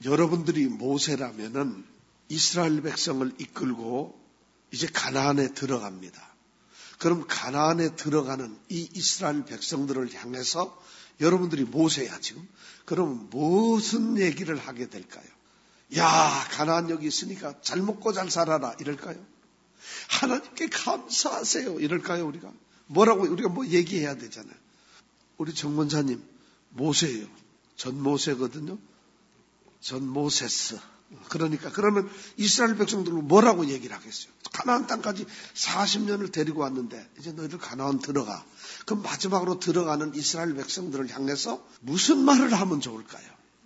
여러분들이 모세라면은 이스라엘 백성을 이끌고 이제 가나안에 들어갑니다. 그럼 가나안에 들어가는 이 이스라엘 백성들을 향해서 여러분들이 모세야 지금. 그럼 무슨 얘기를 하게 될까요? 야, 가나안 여기 있으니까 잘 먹고 잘 살아라 이럴까요? 하나님께 감사하세요 이럴까요? 우리가 뭐라고 우리가 뭐 얘기해야 되잖아요. 우리 정문사님 모세예요. 전 모세거든요. 전 모세스. 그러니까 그러면 이스라엘 백성들은 뭐라고 얘기를 하겠어요? 가나안 땅까지 40년을 데리고 왔는데 이제 너희들 가나안 들어가. 그럼 마지막으로 들어가는 이스라엘 백성들을 향해서 무슨 말을 하면 좋을까요?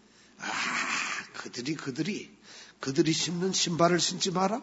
그들이 신는 신발을 신지 마라.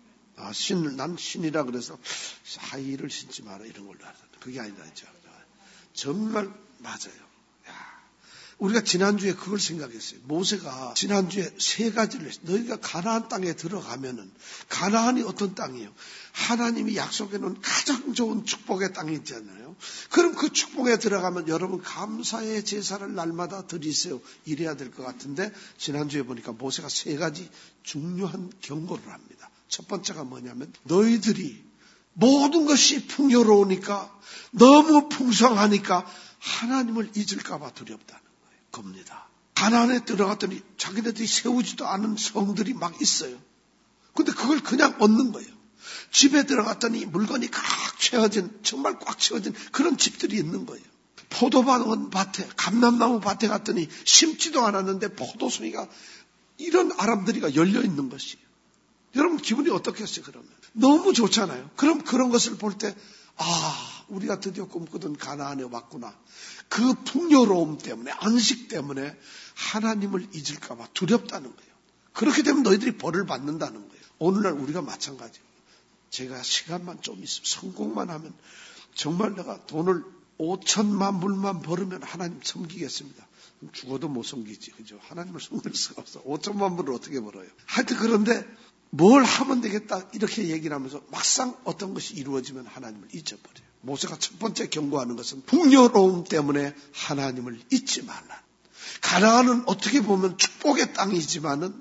난 신이라 그래서 하이힐을 신지 마라 이런 걸로 하잖아요. 그게 아니라죠. 정말 맞아요. 우리가 지난주에 그걸 생각했어요. 모세가 지난주에 세 가지를 했어요. 너희가 가나안 땅에 들어가면은 가나안이 어떤 땅이에요? 하나님이 약속해 놓은 가장 좋은 축복의 땅이 있잖아요. 그럼 그 축복에 들어가면 여러분 감사의 제사를 날마다 드리세요. 이래야 될 것 같은데 지난주에 보니까 모세가 세 가지 중요한 경고를 합니다. 첫 번째가 뭐냐면 너희들이 모든 것이 풍요로우니까 너무 풍성하니까 하나님을 잊을까 봐 두렵다는 겁니다. 가나안에 들어갔더니 자기네들이 세우지도 않은 성들이 막 있어요. 근데 그걸 그냥 얻는 거예요. 집에 들어갔더니 물건이 정말 꽉 채워진 그런 집들이 있는 거예요. 포도나무 밭에, 감람나무 밭에 갔더니 심지도 않았는데 포도송이가 이런 아람들이가 열려 있는 것이에요. 여러분 기분이 어떻겠어요, 그러면? 너무 좋잖아요. 그럼 그런 것을 볼 때, 우리가 드디어 꿈꾸던 가나안에 왔구나. 그 풍요로움 때문에, 안식 때문에 하나님을 잊을까봐 두렵다는 거예요. 그렇게 되면 너희들이 벌을 받는다는 거예요. 오늘날 우리가 마찬가지예요. 제가 시간만 좀 있으면, 성공만 하면, 정말 내가 돈을 5천만 불만 벌으면 하나님 섬기겠습니다. 죽어도 못 섬기지, 그죠? 하나님을 섬길 수가 없어. 5천만 불을 어떻게 벌어요? 하여튼 그런데, 뭘 하면 되겠다 이렇게 얘기를 하면서 막상 어떤 것이 이루어지면 하나님을 잊어버려요. 모세가 첫 번째 경고하는 것은 풍요로움 때문에 하나님을 잊지 말라. 가나안은 어떻게 보면 축복의 땅이지만은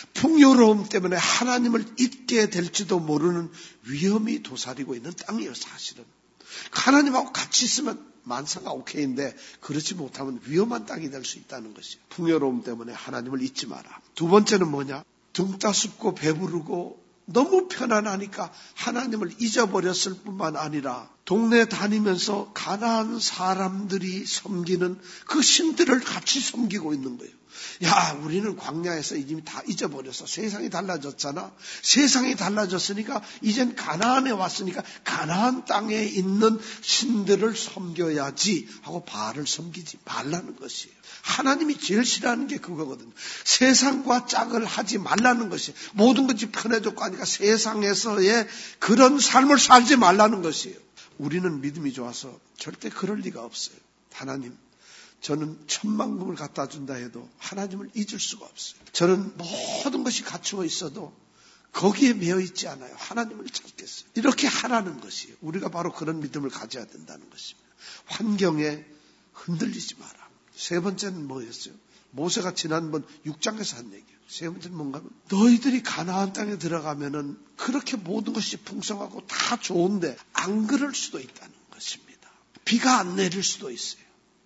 풍요로움 때문에 하나님을 잊게 될지도 모르는 위험이 도사리고 있는 땅이에요, 사실은. 하나님하고 같이 있으면 만사가 오케이인데 그렇지 못하면 위험한 땅이 될 수 있다는 것이에요. 풍요로움 때문에 하나님을 잊지 마라. 두 번째는 뭐냐? 등 따숩고 배부르고 너무 편안하니까 하나님을 잊어버렸을 뿐만 아니라 동네 다니면서 가나안 사람들이 섬기는 그 신들을 같이 섬기고 있는 거예요. 야, 우리는 광야에서 이미 다 잊어버렸어. 세상이 달라졌잖아. 세상이 달라졌으니까 이젠 가나안에 왔으니까 가나안 땅에 있는 신들을 섬겨야지 하고 바알을 섬기지 말라는 것이에요. 하나님이 제일 싫어하는 게 그거거든요. 세상과 짝을 하지 말라는 것이에요. 모든 것이 편해졌고 하니까 세상에서의 그런 삶을 살지 말라는 것이에요. 우리는 믿음이 좋아서 절대 그럴 리가 없어요. 하나님, 저는 천만금을 갖다 준다 해도 하나님을 잊을 수가 없어요. 저는 모든 것이 갖추어 있어도 거기에 매여 있지 않아요. 하나님을 찾겠어요. 이렇게 하라는 것이에요. 우리가 바로 그런 믿음을 가져야 된다는 것입니다. 환경에 흔들리지 마라. 세 번째는 뭐였어요? 모세가 지난번 6장에서 한 얘기예요. 세 번째는 뭔가 하면 너희들이 가나안 땅에 들어가면은 그렇게 모든 것이 풍성하고 다 좋은데 안 그럴 수도 있다는 것입니다. 비가 안 내릴 수도 있어요.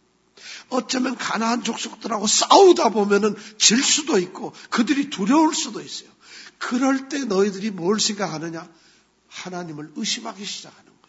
어쩌면 가나안 족속들하고 싸우다 보면은 질 수도 있고 그들이 두려울 수도 있어요. 그럴 때 너희들이 뭘 생각하느냐? 하나님을 의심하기 시작하는 거예요.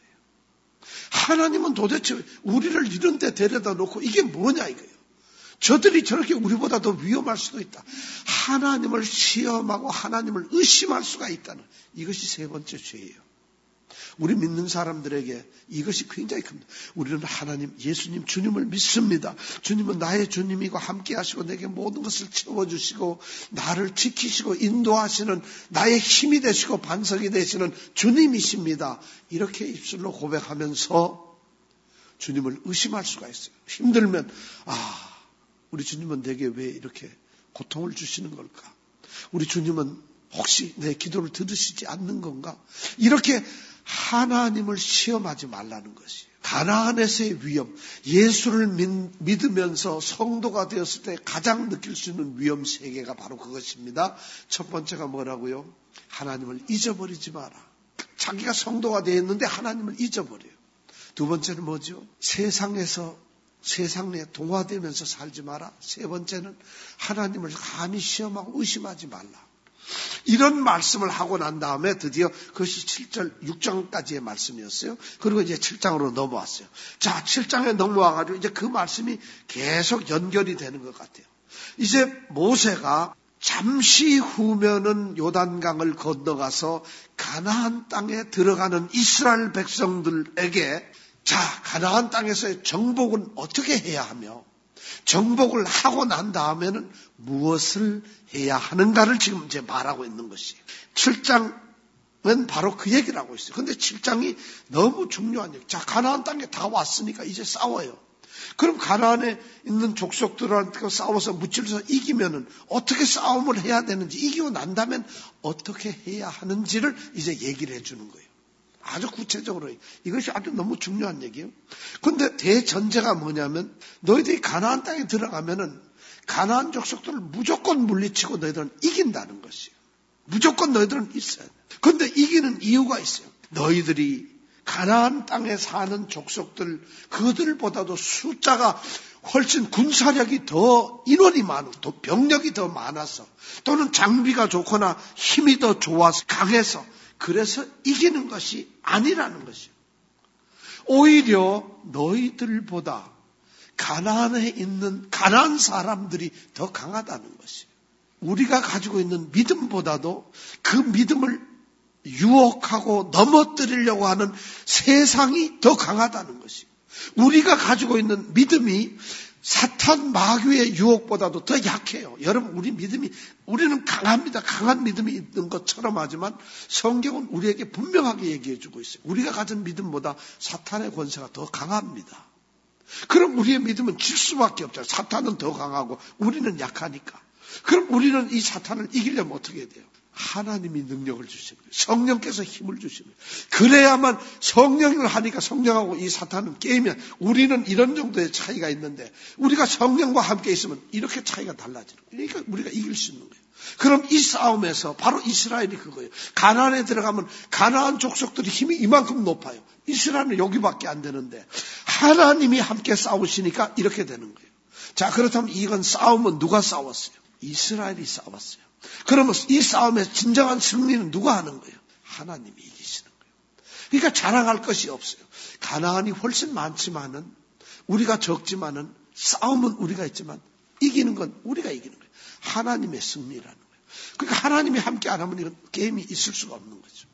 하나님은 도대체 우리를 이런 데 데려다 놓고 이게 뭐냐 이거예요. 저들이 저렇게 우리보다 더 위험할 수도 있다. 하나님을 시험하고 하나님을 의심할 수가 있다는 이것이 세 번째 죄예요. 우리 믿는 사람들에게 이것이 굉장히 큽니다. 우리는 하나님, 예수님, 주님을 믿습니다. 주님은 나의 주님이고 함께 하시고 내게 모든 것을 채워주시고 나를 지키시고 인도하시는 나의 힘이 되시고 반석이 되시는 주님이십니다. 이렇게 입술로 고백하면서 주님을 의심할 수가 있어요. 힘들면 우리 주님은 내게 왜 이렇게 고통을 주시는 걸까? 우리 주님은 혹시 내 기도를 들으시지 않는 건가? 이렇게 하나님을 시험하지 말라는 것이에요. 가나안에서의 위험, 예수를 믿으면서 성도가 되었을 때 가장 느낄 수 있는 위험 세 개가 바로 그것입니다. 첫 번째가 뭐라고요? 하나님을 잊어버리지 마라. 자기가 성도가 되었는데 하나님을 잊어버려요. 두 번째는 뭐죠? 세상에 동화되면서 살지 마라. 세 번째는 하나님을 감히 시험하고 의심하지 말라. 이런 말씀을 하고 난 다음에 드디어 그것이 7절, 6장까지의 말씀이었어요. 그리고 이제 7장으로 넘어왔어요. 자, 7장에 넘어와가지고 이제 그 말씀이 계속 연결이 되는 것 같아요. 이제 모세가 잠시 후면은 요단강을 건너가서 가나안 땅에 들어가는 이스라엘 백성들에게 자, 가나안 땅에서의 정복은 어떻게 해야 하며 정복을 하고 난 다음에는 무엇을 해야 하는가를 지금 이제 말하고 있는 것이에요. 7장은 바로 그 얘기를 하고 있어요. 그런데 7장이 너무 중요한 얘기. 자, 가나안 땅에 다 왔으니까 이제 싸워요. 그럼 가나안에 있는 족속들한테 싸워서 무찔러서 이기면은 어떻게 싸움을 해야 되는지, 이기고 난 다음엔 어떻게 해야 하는지를 이제 얘기를 해주는 거예요. 아주 구체적으로. 이것이 아주 너무 중요한 얘기예요. 그런데 대전제가 뭐냐면 너희들이 가나안 땅에 들어가면은 가나안 족속들을 무조건 물리치고 너희들은 이긴다는 것이에요. 무조건 너희들은 있어야 돼. 그런데 이기는 이유가 있어요. 너희들이 가나안 땅에 사는 족속들, 그들보다도 숫자가 훨씬 군사력이 더 인원이 많고 병력이 더 많아서 또는 장비가 좋거나 힘이 더 좋아서 강해서 그래서 이기는 것이 아니라는 것이요. 오히려 너희들보다 가나안에 있는 가나안 사람들이 더 강하다는 것이요. 우리가 가지고 있는 믿음보다도 그 믿음을 유혹하고 넘어뜨리려고 하는 세상이 더 강하다는 것이요. 우리가 가지고 있는 믿음이 사탄 마귀의 유혹보다도 더 약해요. 여러분, 우리는 강합니다. 강한 믿음이 있는 것처럼 하지만 성경은 우리에게 분명하게 얘기해 주고 있어요. 우리가 가진 믿음보다 사탄의 권세가 더 강합니다. 그럼 우리의 믿음은 질 수밖에 없잖아요. 사탄은 더 강하고 우리는 약하니까. 그럼 우리는 이 사탄을 이기려면 어떻게 해야 돼요? 하나님이 능력을 주시는 거예요. 성령께서 힘을 주시는 거예요. 그래야만 성령을 하니까 성령하고 이 사탄은 게임이야. 우리는 이런 정도의 차이가 있는데 우리가 성령과 함께 있으면 이렇게 차이가 달라지는 거예요. 그러니까 우리가 이길 수 있는 거예요. 그럼 이 싸움에서 바로 이스라엘이 그거예요. 가나안에 들어가면 가나안 족속들이 힘이 이만큼 높아요. 이스라엘은 여기밖에 안 되는데 하나님이 함께 싸우시니까 이렇게 되는 거예요. 자, 그렇다면 이건 싸움은 누가 싸웠어요? 이스라엘이 싸웠어요. 그러면 이 싸움의 진정한 승리는 누가 하는 거예요? 하나님이 이기시는 거예요. 그러니까 자랑할 것이 없어요. 가나안이 훨씬 많지만은 우리가 적지만은 싸움은 우리가 있지만 이기는 건 우리가 이기는 거예요. 하나님의 승리라는 거예요. 그러니까 하나님이 함께 안 하면 이건 게임이 있을 수가 없는 거죠.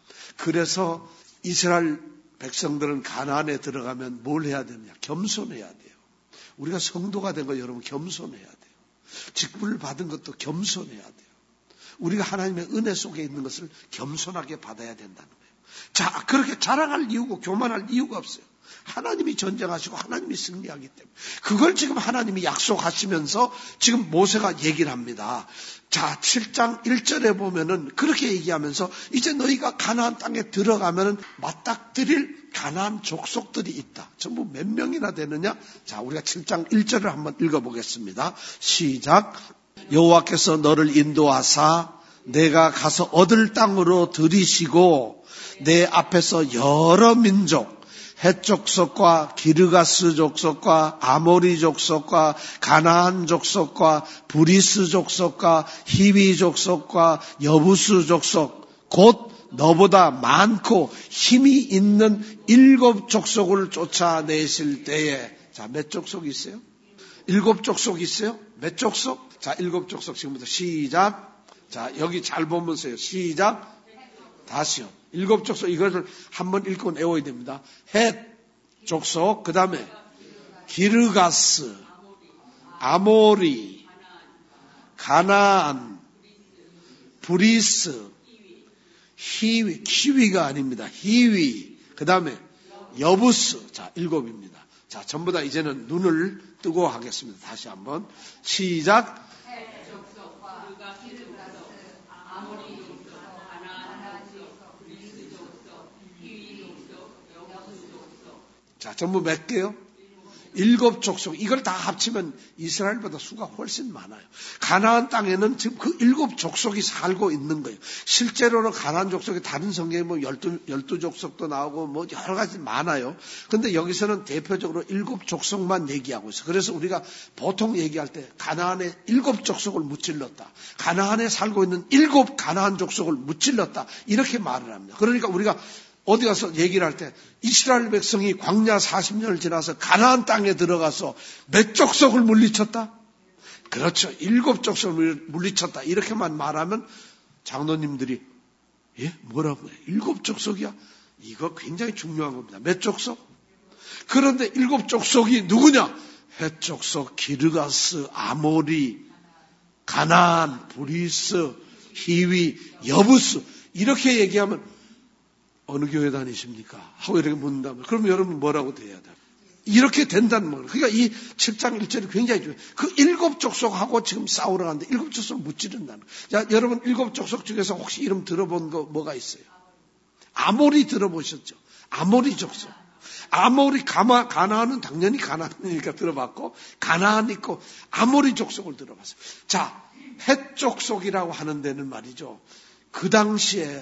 그래서 이스라엘 백성들은 가나안에 들어가면 뭘 해야 되느냐? 겸손해야 돼요. 우리가 성도가 된 거 여러분 겸손해야 돼요. 직분을 받은 것도 겸손해야 돼요. 우리가 하나님의 은혜 속에 있는 것을 겸손하게 받아야 된다는 거예요. 자, 그렇게 자랑할 이유고 교만할 이유가 없어요. 하나님이 전쟁하시고 하나님이 승리하기 때문에. 그걸 지금 하나님이 약속하시면서 지금 모세가 얘기를 합니다. 자, 7장 1절에 보면은 그렇게 얘기하면서 이제 너희가 가나안 땅에 들어가면은 맞닥뜨릴 가나안 족속들이 있다. 전부 몇 명이나 되느냐? 자, 우리가 7장 1절을 한번 읽어보겠습니다. 시작. 여호와께서 너를 인도하사 내가 가서 얻을 땅으로 들이시고 내 앞에서 여러 민족 헷 족속과 기르가스 족속과 아모리 족속과 가나안 족속과 브리스 족속과 히위 족속과 여부스 족속 곧 너보다 많고 힘이 있는 7 족속을 쫓아내실 때에 자, 몇 족속이 있어요? 7 족속이 있어요? 몇 족속? 자, 7 족속 지금부터 시작. 자, 여기 잘 보면서요. 시작. 다시요. 7 족속 이것을 한번 읽고 외워야 됩니다. 헷 족속, 그 다음에 기르가스, 아모리, 가나안, 브리스, 히위, 키위가 아닙니다. 히위, 그 다음에 여부스. 자, 7입니다. 자, 전부 다 이제는 눈을 뜨고 하겠습니다. 다시 한번 시작. 자, 전부 몇 개요? 7족속. 이걸 다 합치면 이스라엘보다 수가 훨씬 많아요. 가나안 땅에는 지금 그 7족속이 살고 있는 거예요. 실제로는 가나안 족속이 다른 성경에 뭐 12족속도 나오고 뭐 여러 가지 많아요. 근데 여기서는 대표적으로 7족속만 얘기하고 있어요. 그래서 우리가 보통 얘기할 때 가나안에 7족속을 무찔렀다. 가나안에 살고 있는 7 가나안 족속을 무찔렀다. 이렇게 말을 합니다. 그러니까 우리가 어디 가서 얘기를 할 때 이스라엘 백성이 광야 40년을 지나서 가나안 땅에 들어가서 몇 족속을 물리쳤다? 그렇죠. 7족속을 물리쳤다. 이렇게만 말하면 장로님들이 뭐라고 해요? 7족속이야? 이거 굉장히 중요한 겁니다. 몇 족속? 그런데 7족속이 누구냐? 헷족속, 기르가스, 아모리, 가나안, 브리스, 히위, 여부스 이렇게 얘기하면 어느 교회 다니십니까? 하고 이렇게 문다면 그럼 여러분 뭐라고 돼야 돼? 이렇게 된다는 거예요. 그러니까 이 7장 1절이 굉장히 중요해요. 그 7족속하고 지금 싸우러 가는데 7족속을 무찌른다는 거예요. 자, 여러분 7족속 중에서 혹시 이름 들어본 거 뭐가 있어요? 아모리 들어보셨죠? 아모리 족속. 아모리 가나안은 당연히 가나안이니까 들어봤고 가나안 있고 아모리 족속을 들어봤어요. 자, 헷 족속이라고 하는 데는 말이죠. 그 당시에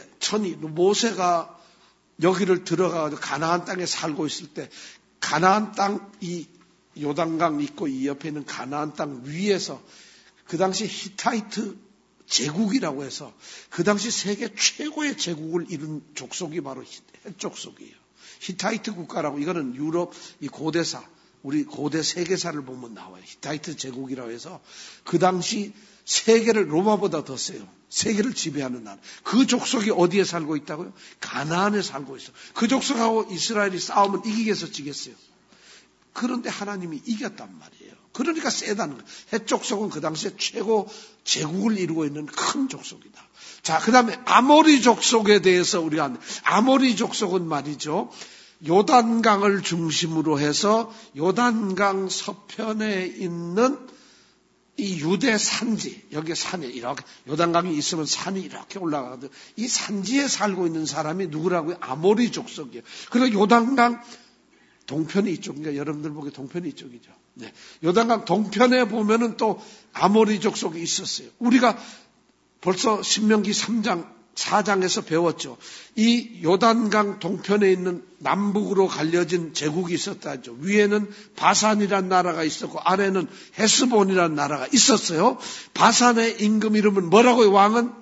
모세가 여기를 들어가서 가나안 땅에 살고 있을 때 가나안 땅 이 요단강 있고 이 옆에 있는 가나안 땅 위에서 그 당시 히타이트 제국이라고 해서 그 당시 세계 최고의 제국을 이룬 족속이 바로 헷 족속이에요. 히타이트 국가라고 이거는 유럽 이 고대사 우리 고대 세계사를 보면 나와요. 히타이트 제국이라고 해서 그 당시 세계를 로마보다 더 세요. 세계를 지배하는 나라. 그 족속이 어디에 살고 있다고요? 가나안에 살고 있어. 그 족속하고 이스라엘이 싸우면 이기겠어 지겠어요? 그런데 하나님이 이겼단 말이에요. 그러니까 세다는 거예요. 헷 족속은 그 당시에 최고 제국을 이루고 있는 큰 족속이다. 자, 그 다음에 아모리 족속에 대해서 우리가 아모리 족속은 말이죠. 요단강을 중심으로 해서 요단강 서편에 있는 이 유대 산지, 여기 산에 이렇게, 요단강이 있으면 산이 이렇게 올라가거든. 이 산지에 살고 있는 사람이 누구라고요? 아모리 족속이에요. 그리고 요단강 동편이 이쪽인가? 여러분들 보기에 동편이 이쪽이죠. 네. 요단강 동편에 보면은 또 아모리 족속이 있었어요. 우리가 벌써 신명기 3장, 4장에서 배웠죠. 이 요단강 동편에 있는 남북으로 갈려진 제국이 있었다죠. 위에는 바산이라는 나라가 있었고 아래는 헤스본이라는 나라가 있었어요. 바산의 임금 이름은 뭐라고요? 왕은?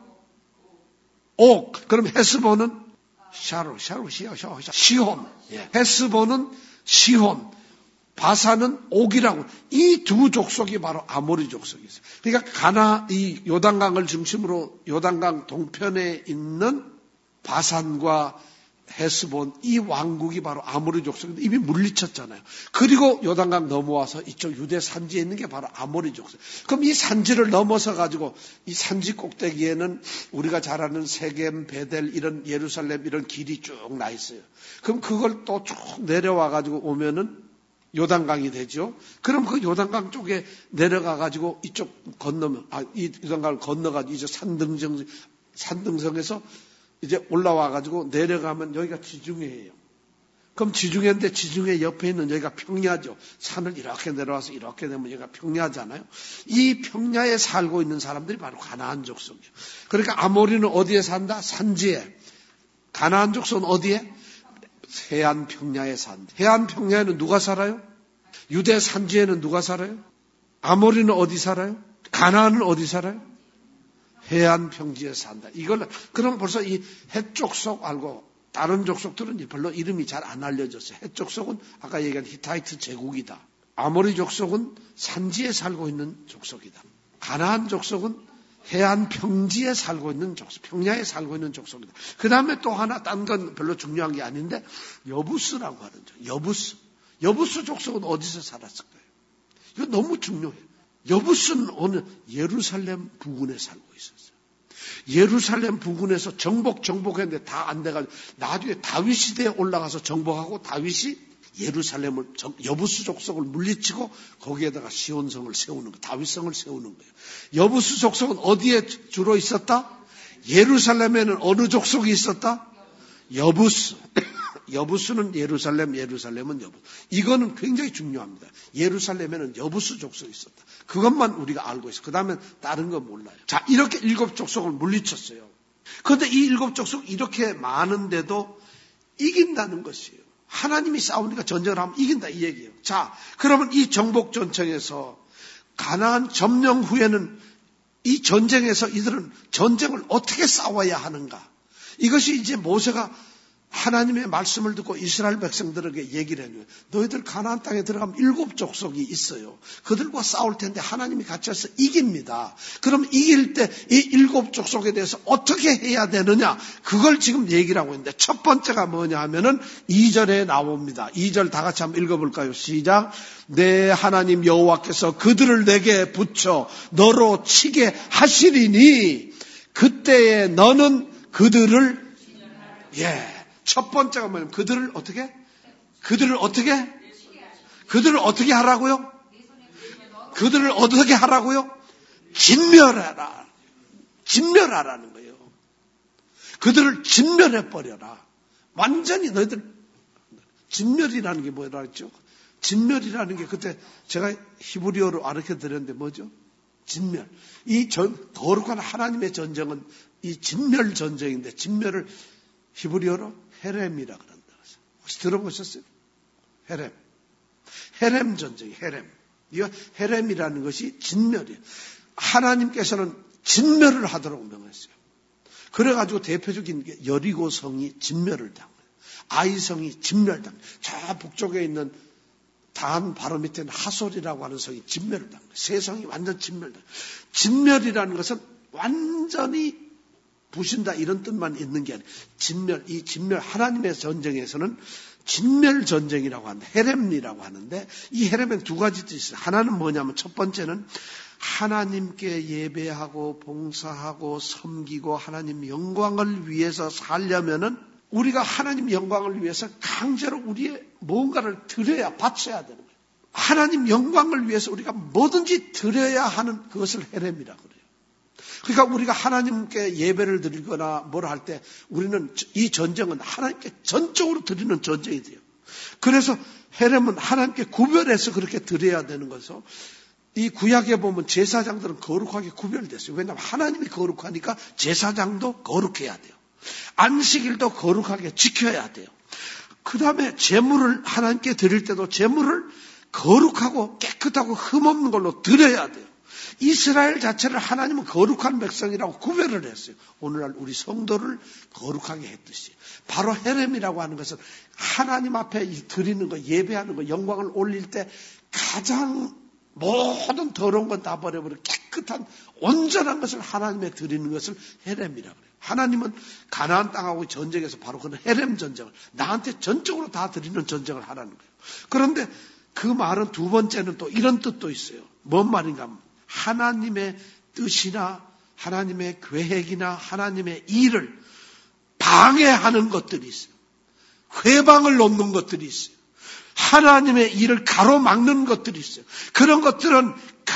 옥. 그럼 헤스본은? 시혼. 헤스본은 시혼. 바산은 옥이라고. 이 두 족속이 바로 아모리 족속이었어요. 그러니까 이 요단강을 중심으로 요단강 동편에 있는 바산과 헤스본 이 왕국이 바로 아모리 족속인데 이미 물리쳤잖아요. 그리고 요단강 넘어와서 이쪽 유대 산지에 있는 게 바로 아모리 족속. 그럼 이 산지를 넘어서 가지고 이 산지 꼭대기에는 우리가 잘 아는 세겜, 베델 이런 예루살렘 이런 길이 쭉 나 있어요. 그럼 그걸 또 쭉 내려와 가지고 오면은 요단강이 되죠. 그럼 그 요단강 쪽에 내려가 가지고 이쪽 건너면 이 요단강을 건너 가지고 이제 산등성에서 이제 올라와 가지고 내려가면 여기가 지중해예요. 그럼 지중해인데 지중해 옆에 있는 여기가 평야죠. 산을 이렇게 내려와서 이렇게 되면 여기가 평야잖아요. 이 평야에 살고 있는 사람들이 바로 가나안 족속이에요. 그러니까 아모리는 어디에 산다? 산지에. 가나안 족속은 어디에? 해안 평야에 산다. 해안 평야에는 누가 살아요? 유대 산지에는 누가 살아요? 아모리는 어디 살아요? 가나안은 어디 살아요? 해안 평지에 산다. 그럼 벌써 이 헷 족속 알고 다른 족속들은 별로 이름이 잘 안 알려졌어요. 헷 족속은 아까 얘기한 히타이트 제국이다. 아모리 족속은 산지에 살고 있는 족속이다. 가나안 족속은 해안 평지에 살고 있는 족속, 평야에 살고 있는 족속이다. 그 다음에 또 하나, 딴 건 별로 중요한 게 아닌데, 여부스라고 하는 족, 여부스 족속은 어디서 살았을까요? 이거 너무 중요해요. 여부스는 어느 예루살렘 부근에 살고 있었어요. 예루살렘 부근에서 정복했는데 다 안 돼가지고, 나중에 다윗 시대에 올라가서 정복하고 다윗이 예루살렘을 여부스 족속을 물리치고 거기에다가 시온성을 세우는 거예요. 다윗성을 세우는 거예요. 여부스 족속은 어디에 주로 있었다? 예루살렘에는 어느 족속이 있었다? 여부스. 여부수는 예루살렘, 예루살렘은 여부수. 이거는 굉장히 중요합니다. 예루살렘에는 여부수 족속이 있었다. 그것만 우리가 알고 있어요. 그 다음에 다른 건 몰라요. 자, 이렇게 7 족속을 물리쳤어요. 그런데 이 7 족속 이렇게 많은데도 이긴다는 것이에요. 하나님이 싸우니까 전쟁을 하면 이긴다 이 얘기예요. 자, 그러면 이 정복 전청에서 가나안 점령 후에는 이 전쟁에서 이들은 전쟁을 어떻게 싸워야 하는가? 이것이 이제 모세가 하나님의 말씀을 듣고 이스라엘 백성들에게 얘기를 해줘요. 너희들 가나안 땅에 들어가면 7 족속이 있어요. 그들과 싸울 텐데 하나님이 같이 해서 이깁니다. 그럼 이길 때 이 7 족속에 대해서 어떻게 해야 되느냐? 그걸 지금 얘기를 하고 있는데 첫 번째가 뭐냐 하면은 2절에 나옵니다. 2절 다 같이 한번 읽어볼까요? 시작. 내 하나님 여호와께서 그들을 내게 붙여 너로 치게 하시리니 그때에 너는 그들을 첫 번째가 뭐냐면 그들을 어떻게 하라고요? 그들을 어떻게 하라고요? 진멸하라는 거예요. 그들을 진멸해버려라. 완전히 너희들 진멸이라는 게 뭐라 했죠? 진멸이라는 게 그때 제가 히브리어로 가르쳐 드렸는데 뭐죠? 진멸. 이 거룩한 하나님의 전쟁은 이 진멸 전쟁인데 진멸을 히브리어로 헤렘이라 그런다. 혹시 들어보셨어요? 헤렘 전쟁이 헤렘. 이 헤렘이라는 것이 진멸이에요. 하나님께서는 진멸을 하도록 명했어요. 그래가지고 대표적인 게 여리고성이 진멸을 당해요. 아이성이 진멸당해요. 저 북쪽에 있는 단 바로 밑에는 하솔이라고 하는 성이 진멸을 당해요. 세 성이 완전 진멸당해요. 진멸이라는 것은 완전히 부신다 이런 뜻만 있는 게 아니에요. 이 진멸 하나님의 전쟁에서는 진멸 전쟁이라고 하는데 헤렘이라고 하는데 이 헤렘엔 2가지 뜻이 있어요. 하나는 뭐냐면 첫 번째는 하나님께 예배하고 봉사하고 섬기고 하나님 영광을 위해서 살려면은 우리가 하나님 영광을 위해서 강제로 우리의 뭔가를 드려야 바쳐야 되는 거예요. 하나님 영광을 위해서 우리가 뭐든지 드려야 하는 그것을 헤렘이라고 그래요. 그러니까 우리가 하나님께 예배를 드리거나 뭘 할 때 우리는 이 전쟁은 하나님께 전적으로 드리는 전쟁이 돼요. 그래서 헤렘은 하나님께 구별해서 그렇게 드려야 되는 것이죠. 이 구약에 보면 제사장들은 거룩하게 구별됐어요. 왜냐하면 하나님이 거룩하니까 제사장도 거룩해야 돼요. 안식일도 거룩하게 지켜야 돼요. 그 다음에 제물을 하나님께 드릴 때도 제물을 거룩하고 깨끗하고 흠없는 걸로 드려야 돼요. 이스라엘 자체를 하나님은 거룩한 백성이라고 구별을 했어요. 오늘날 우리 성도를 거룩하게 했듯이. 바로 헤렘이라고 하는 것은 하나님 앞에 드리는 거, 예배하는 거, 영광을 올릴 때 가장 모든 더러운 건 다 버려버리고 깨끗한 온전한 것을 하나님에 드리는 것을 헤렘이라고 그래요. 하나님은 가나안 땅하고 전쟁에서 바로 그런 헤렘 전쟁을 나한테 전적으로 다 드리는 전쟁을 하라는 거예요. 그런데 그 말은 2번째는 또 이런 뜻도 있어요. 뭔 말인가 하면 하나님의 뜻이나 하나님의 계획이나 하나님의 일을 방해하는 것들이 있어요. 회방을 놓는 것들이 있어요. 하나님의 일을 가로막는 것들이 있어요. 그런 것들은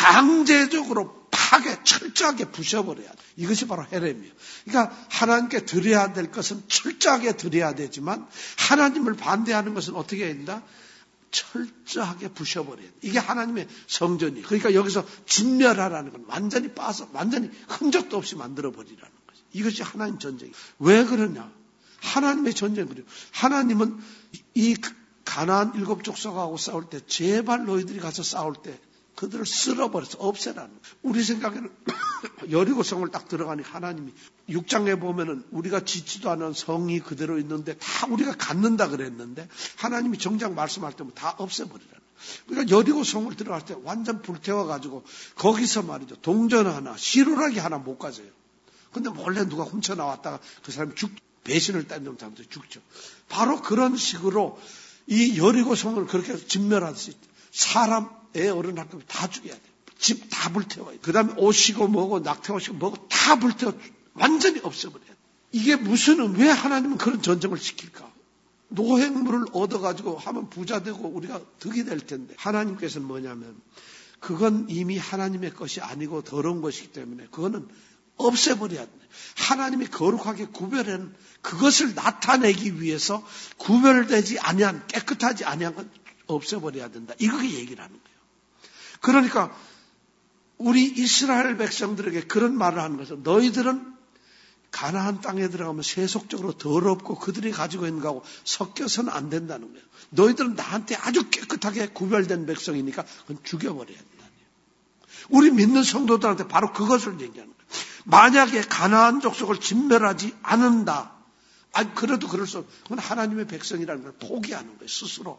강제적으로 철저하게 부셔버려야 돼요. 이것이 바로 헤렘이에요. 그러니까 하나님께 드려야 될 것은 철저하게 드려야 되지만 하나님을 반대하는 것은 어떻게 해야 된다? 철저하게 부셔버려야 돼. 이게 하나님의 성전이에요. 그러니까 여기서 진멸하라는 건 완전히 빠서 완전히 흔적도 없이 만들어버리라는 거죠. 이것이 하나님 전쟁이에요. 왜 그러냐? 하나님의 전쟁 그래요. 하나님은 이 가나안 7 족속하고 싸울 때 제발 너희들이 가서 싸울 때 그들을 쓸어버려서 없애라는 거예요. 우리 생각에는 여리고성을 딱 들어가니 하나님이 6장에 보면은 우리가 짓지도 않은 성이 그대로 있는데 다 우리가 갖는다 그랬는데 하나님이 정작 말씀할 때면 다 없애버리라는 거예요. 그러니까 여리고성을 들어갈 때 완전 불태워가지고 거기서 말이죠. 동전 하나, 시루라기 하나 못 가져요. 근데 몰래 누가 훔쳐 나왔다가 그 사람이 배신을 딴 사람들이 죽죠. 바로 그런 식으로 이 여리고성을 그렇게 진멸하듯이 사람, 애, 어른 할 거면 다 죽여야 돼요. 집 다 불태워요. 그 다음에 옷이고 뭐고 낙태옷이고 뭐고 다 불태워 완전히 없애버려야 돼요. 이게 왜 하나님은 그런 전쟁을 시킬까? 노획물을 얻어가지고 하면 부자 되고 우리가 득이 될 텐데 하나님께서는 뭐냐면 그건 이미 하나님의 것이 아니고 더러운 것이기 때문에 그거는 없애버려야 돼. 하나님이 거룩하게 구별한 그것을 나타내기 위해서 구별되지 아니한, 깨끗하지 아니한 건 없애버려야 된다. 이렇게 얘기를 하는 거예요. 그러니까 우리 이스라엘 백성들에게 그런 말을 하는 것은 너희들은 가나안 땅에 들어가면 세속적으로 더럽고 그들이 가지고 있는 거하고 섞여서는 안 된다는 거예요. 너희들은 나한테 아주 깨끗하게 구별된 백성이니까 그건 죽여버려야 된다는 거예요. 우리 믿는 성도들한테 바로 그것을 얘기하는 거예요. 만약에 가나안 족속을 진멸하지 않는다. 그래도 그럴 수 없어요. 그건 하나님의 백성이라는 걸 포기하는 거예요. 스스로.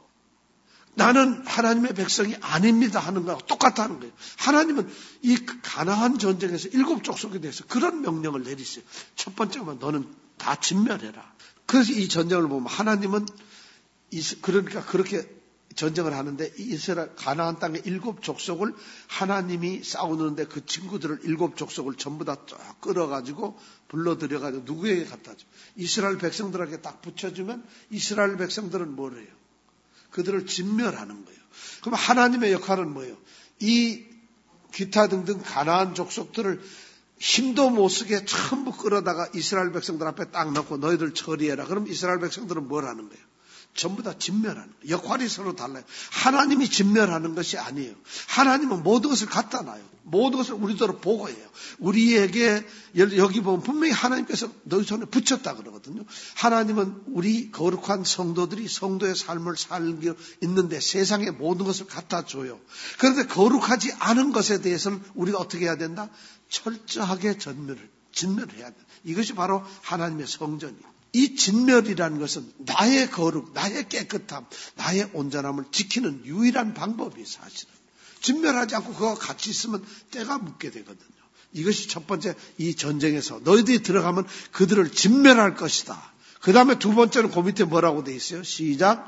나는 하나님의 백성이 아닙니다 하는 거하고 똑같다는 거예요. 하나님은 이 가나안 전쟁에서 7 족속에 대해서 그런 명령을 내리세요. 첫 번째는 너는 다 진멸해라. 그래서 이 전쟁을 보면 하나님은 그러니까 그렇게 전쟁을 하는데 이스라엘 가나안 땅의 7 족속을 하나님이 싸우는데 그 친구들을 7 족속을 전부 다 쫙 끌어가지고 불러들여가지고 누구에게 갖다 줘? 이스라엘 백성들에게 딱 붙여주면 이스라엘 백성들은 뭘 해요? 그들을 진멸하는 거예요. 그럼 하나님의 역할은 뭐예요? 이 기타 등등 가나안 족속들을 힘도 못 쓰게 전부 끌어다가 이스라엘 백성들 앞에 딱 놓고 너희들 처리해라. 그럼 이스라엘 백성들은 뭘 하는 거예요? 전부 다 진멸하는 거예요. 역할이 서로 달라요. 하나님이 진멸하는 것이 아니에요. 하나님은 모든 것을 갖다 놔요. 모든 것을 우리들로 보고해요. 우리에게 여기 보면 분명히 하나님께서 너희 손에 붙였다 그러거든요. 하나님은 우리 거룩한 성도들이 성도의 삶을 살고 있는데 세상의 모든 것을 갖다 줘요. 그런데 거룩하지 않은 것에 대해서는 우리가 어떻게 해야 된다? 철저하게 진멸해야 된다. 이것이 바로 하나님의 성전이에요. 이 진멸이라는 것은 나의 거룩, 나의 깨끗함, 나의 온전함을 지키는 유일한 방법이 사실은. 진멸하지 않고 그와 같이 있으면 때가 묻게 되거든요. 이것이 첫 번째 이 전쟁에서 너희들이 들어가면 그들을 진멸할 것이다. 그 다음에 두 번째는 그 밑에 뭐라고 돼 있어요? 시작.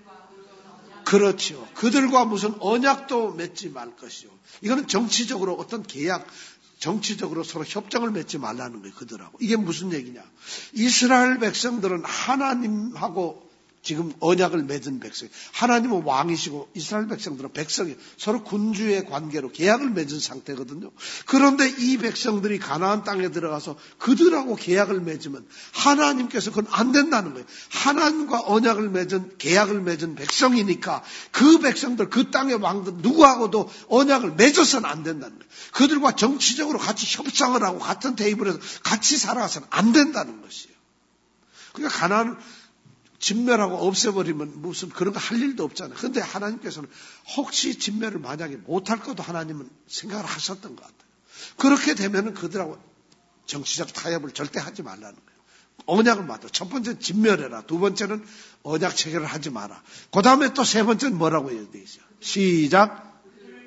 그렇죠. 그들과 무슨 언약도 맺지 말 것이요. 이거는 정치적으로 어떤 계약, 정치적으로 서로 협정을 맺지 말라는 거예요. 그들하고. 이게 무슨 얘기냐. 이스라엘 백성들은 하나님하고 지금 언약을 맺은 백성. 하나님은 왕이시고 이스라엘 백성들은 백성이에요. 서로 군주의 관계로 계약을 맺은 상태거든요. 그런데 이 백성들이 가나안 땅에 들어가서 그들하고 계약을 맺으면 하나님께서 그건 안 된다는 거예요. 하나님과 언약을 맺은 계약을 맺은 백성이니까 그 백성들 그 땅의 왕들 누구하고도 언약을 맺어서는 안 된다는 거예요. 그들과 정치적으로 같이 협상을 하고 같은 테이블에서 같이 살아가서는 안 된다는 것이에요. 그러니까 가나안을 진멸하고 없애버리면 무슨 그런 거 할 일도 없잖아요. 그런데 하나님께서는 혹시 진멸을 만약에 못할 것도 하나님은 생각을 하셨던 것 같아요. 그렇게 되면은 그들하고 정치적 타협을 절대 하지 말라는 거예요. 언약을 맞아. 첫 번째는 진멸해라. 두 번째는 언약 체결을 하지 마라. 그 다음에 또 세 번째는 뭐라고 되어 있어요? 시작.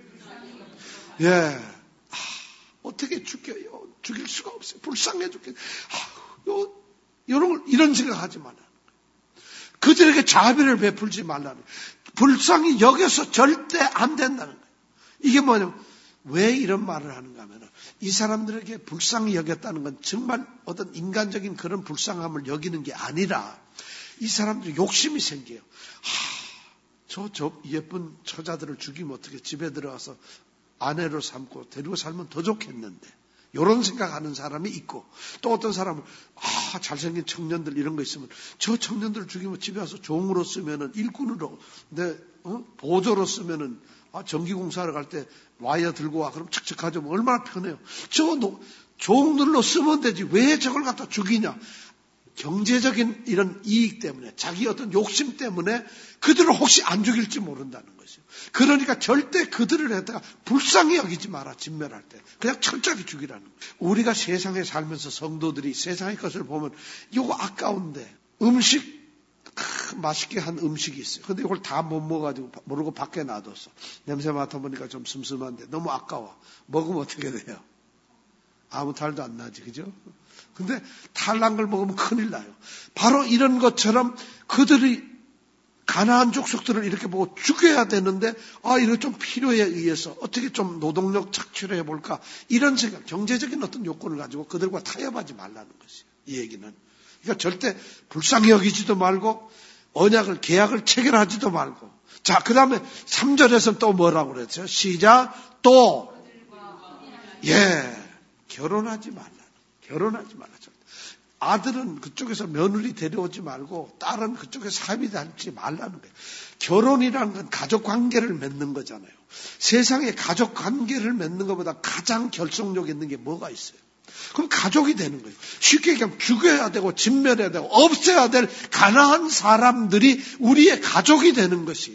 예. 어떻게 죽일 수가 없어요. 불쌍해 죽겠. 이런 생각하지 마라. 그들에게 자비를 베풀지 말라는 거예요. 불쌍히 여겨서 절대 안 된다는 거예요. 이게 뭐냐면 왜 이런 말을 하는가 하면 이 사람들에게 불쌍히 여겼다는 건 정말 어떤 인간적인 그런 불쌍함을 여기는 게 아니라 이 사람들이 욕심이 생겨요. 저 예쁜 처자들을 죽이면 어떻게 집에 들어가서 아내로 삼고 데리고 살면 더 좋겠는데 이런 생각하는 사람이 있고 또 어떤 사람은 잘생긴 청년들 이런 거 있으면 저 청년들을 죽이면 집에 와서 종으로 쓰면은 일꾼으로 보조로 쓰면은 전기공사를 갈 때 와이어 들고 와 그럼 척척하죠. 얼마나 편해요. 종들로 쓰면 되지 왜 저걸 갖다 죽이냐. 경제적인 이런 이익 때문에 자기 어떤 욕심 때문에 그들을 혹시 안 죽일지 모른다는 것이요. 그러니까 절대 그들을 갖다가 불쌍히 여기지 마라. 진멸할 때. 그냥 철저하게 죽이라는 거예요. 우리가 세상에 살면서 성도들이 세상의 것을 보면 이거 아까운데 음식 맛있게 한 음식이 있어요. 근데 이걸 다 못 먹어가지고 모르고 밖에 놔뒀어. 냄새 맡아보니까 좀 슴슴한데 너무 아까워. 먹으면 어떻게 돼요? 아무 탈도 안 나지. 그죠? 근데 탈난 걸 먹으면 큰일 나요. 바로 이런 것처럼 그들이 가나안 족속들을 이렇게 보고 죽여야 되는데 이거 좀 필요에 의해서 어떻게 좀 노동력 착취를 해볼까 이런 생각, 경제적인 어떤 요건을 가지고 그들과 타협하지 말라는 것이에요. 이 얘기는. 그러니까 절대 불쌍히 여기지도 말고 언약을 계약을 체결하지도 말고. 자, 그 다음에 3절에서는 또 뭐라고 그랬어요? 시작. 또 결혼하지 말라는 거예요. 결혼하지 말아줘. 아들은 그쪽에서 며느리 데려오지 말고 딸은 그쪽에서 사위하지 말라는 거예요. 결혼이라는 건 가족 관계를 맺는 거잖아요. 세상에 가족 관계를 맺는 것보다 가장 결속력 있는 게 뭐가 있어요? 그럼 가족이 되는 거예요. 쉽게 얘기하면 죽여야 되고 진멸해야 되고 없애야 될 가난한 사람들이 우리의 가족이 되는 것이에요.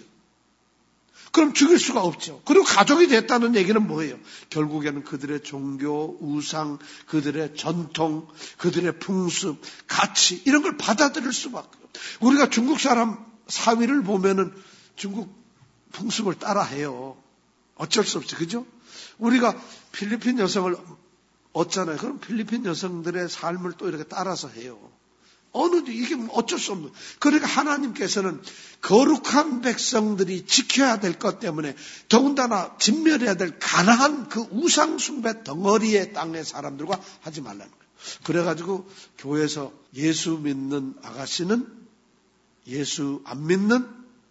그럼 죽일 수가 없죠. 그리고 가족이 됐다는 얘기는 뭐예요? 결국에는 그들의 종교, 우상, 그들의 전통, 그들의 풍습, 가치 이런 걸 받아들일 수밖에 없어요. 우리가 중국 사람 사위를 보면은 중국 풍습을 따라해요. 어쩔 수 없죠. 그죠? 우리가 필리핀 여성을 얻잖아요. 그럼 필리핀 여성들의 삶을 또 이렇게 따라서 해요. 이게 어쩔 수 없는. 그러니까 하나님께서는 거룩한 백성들이 지켜야 될 것 때문에 더군다나 진멸해야 될 가난한 그 우상숭배 덩어리의 땅의 사람들과 하지 말라는 거예요. 그래가지고 교회에서 예수 믿는 아가씨는 예수 안 믿는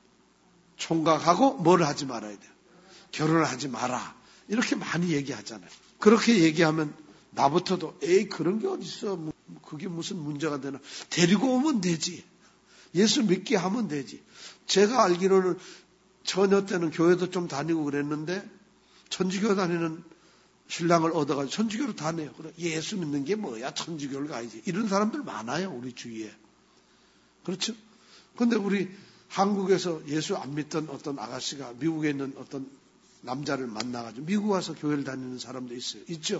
총각하고 뭘 하지 말아야 돼요? 결혼을 하지 마라. 이렇게 많이 얘기하잖아요. 그렇게 얘기하면 나부터도 그런 게 어딨어. 그게 무슨 문제가 되나. 데리고 오면 되지. 예수 믿게 하면 되지. 제가 알기로는 처녀 때는 교회도 좀 다니고 그랬는데 천주교 다니는 신랑을 얻어가지고 천주교로 다녀요. 그래, 예수 믿는 게 뭐야? 천주교를 가야지. 이런 사람들 많아요. 우리 주위에. 그렇죠? 근데 우리 한국에서 예수 안 믿던 어떤 아가씨가 미국에 있는 어떤 남자를 만나가지고 미국 와서 교회를 다니는 사람도 있어요. 있죠?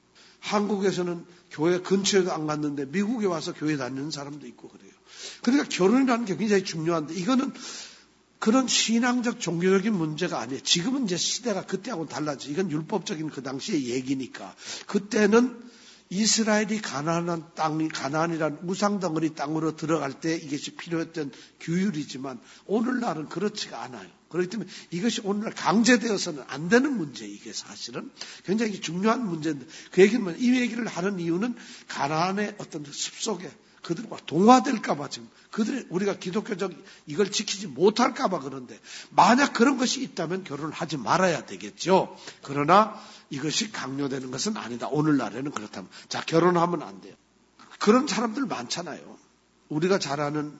한국에서는 교회 근처에도 안 갔는데 미국에 와서 교회 다니는 사람도 있고 그래요. 그러니까 결혼이라는 게 굉장히 중요한데 이거는 그런 신앙적 종교적인 문제가 아니에요. 지금은 이제 시대가 그때하고는 달라져. 이건 율법적인 그 당시의 얘기니까. 그때는 이스라엘이 가나안 땅이 가나안이란 우상덩어리 땅으로 들어갈 때 이것이 필요했던 규율이지만 오늘날은 그렇지가 않아요. 그렇기 때문에 이것이 오늘날 강제되어서는 안 되는 문제, 이게 사실은 굉장히 중요한 문제인데 그 얘기는 이 얘기를 하는 이유는 가나안의 어떤 습속에 그들과 동화될까봐 지금 우리가 기독교적 이걸 지키지 못할까봐 그런데 만약 그런 것이 있다면 결혼을 하지 말아야 되겠죠. 그러나 이것이 강요되는 것은 아니다. 오늘날에는 그렇다면. 자, 결혼하면 안 돼요. 그런 사람들 많잖아요. 우리가 잘 아는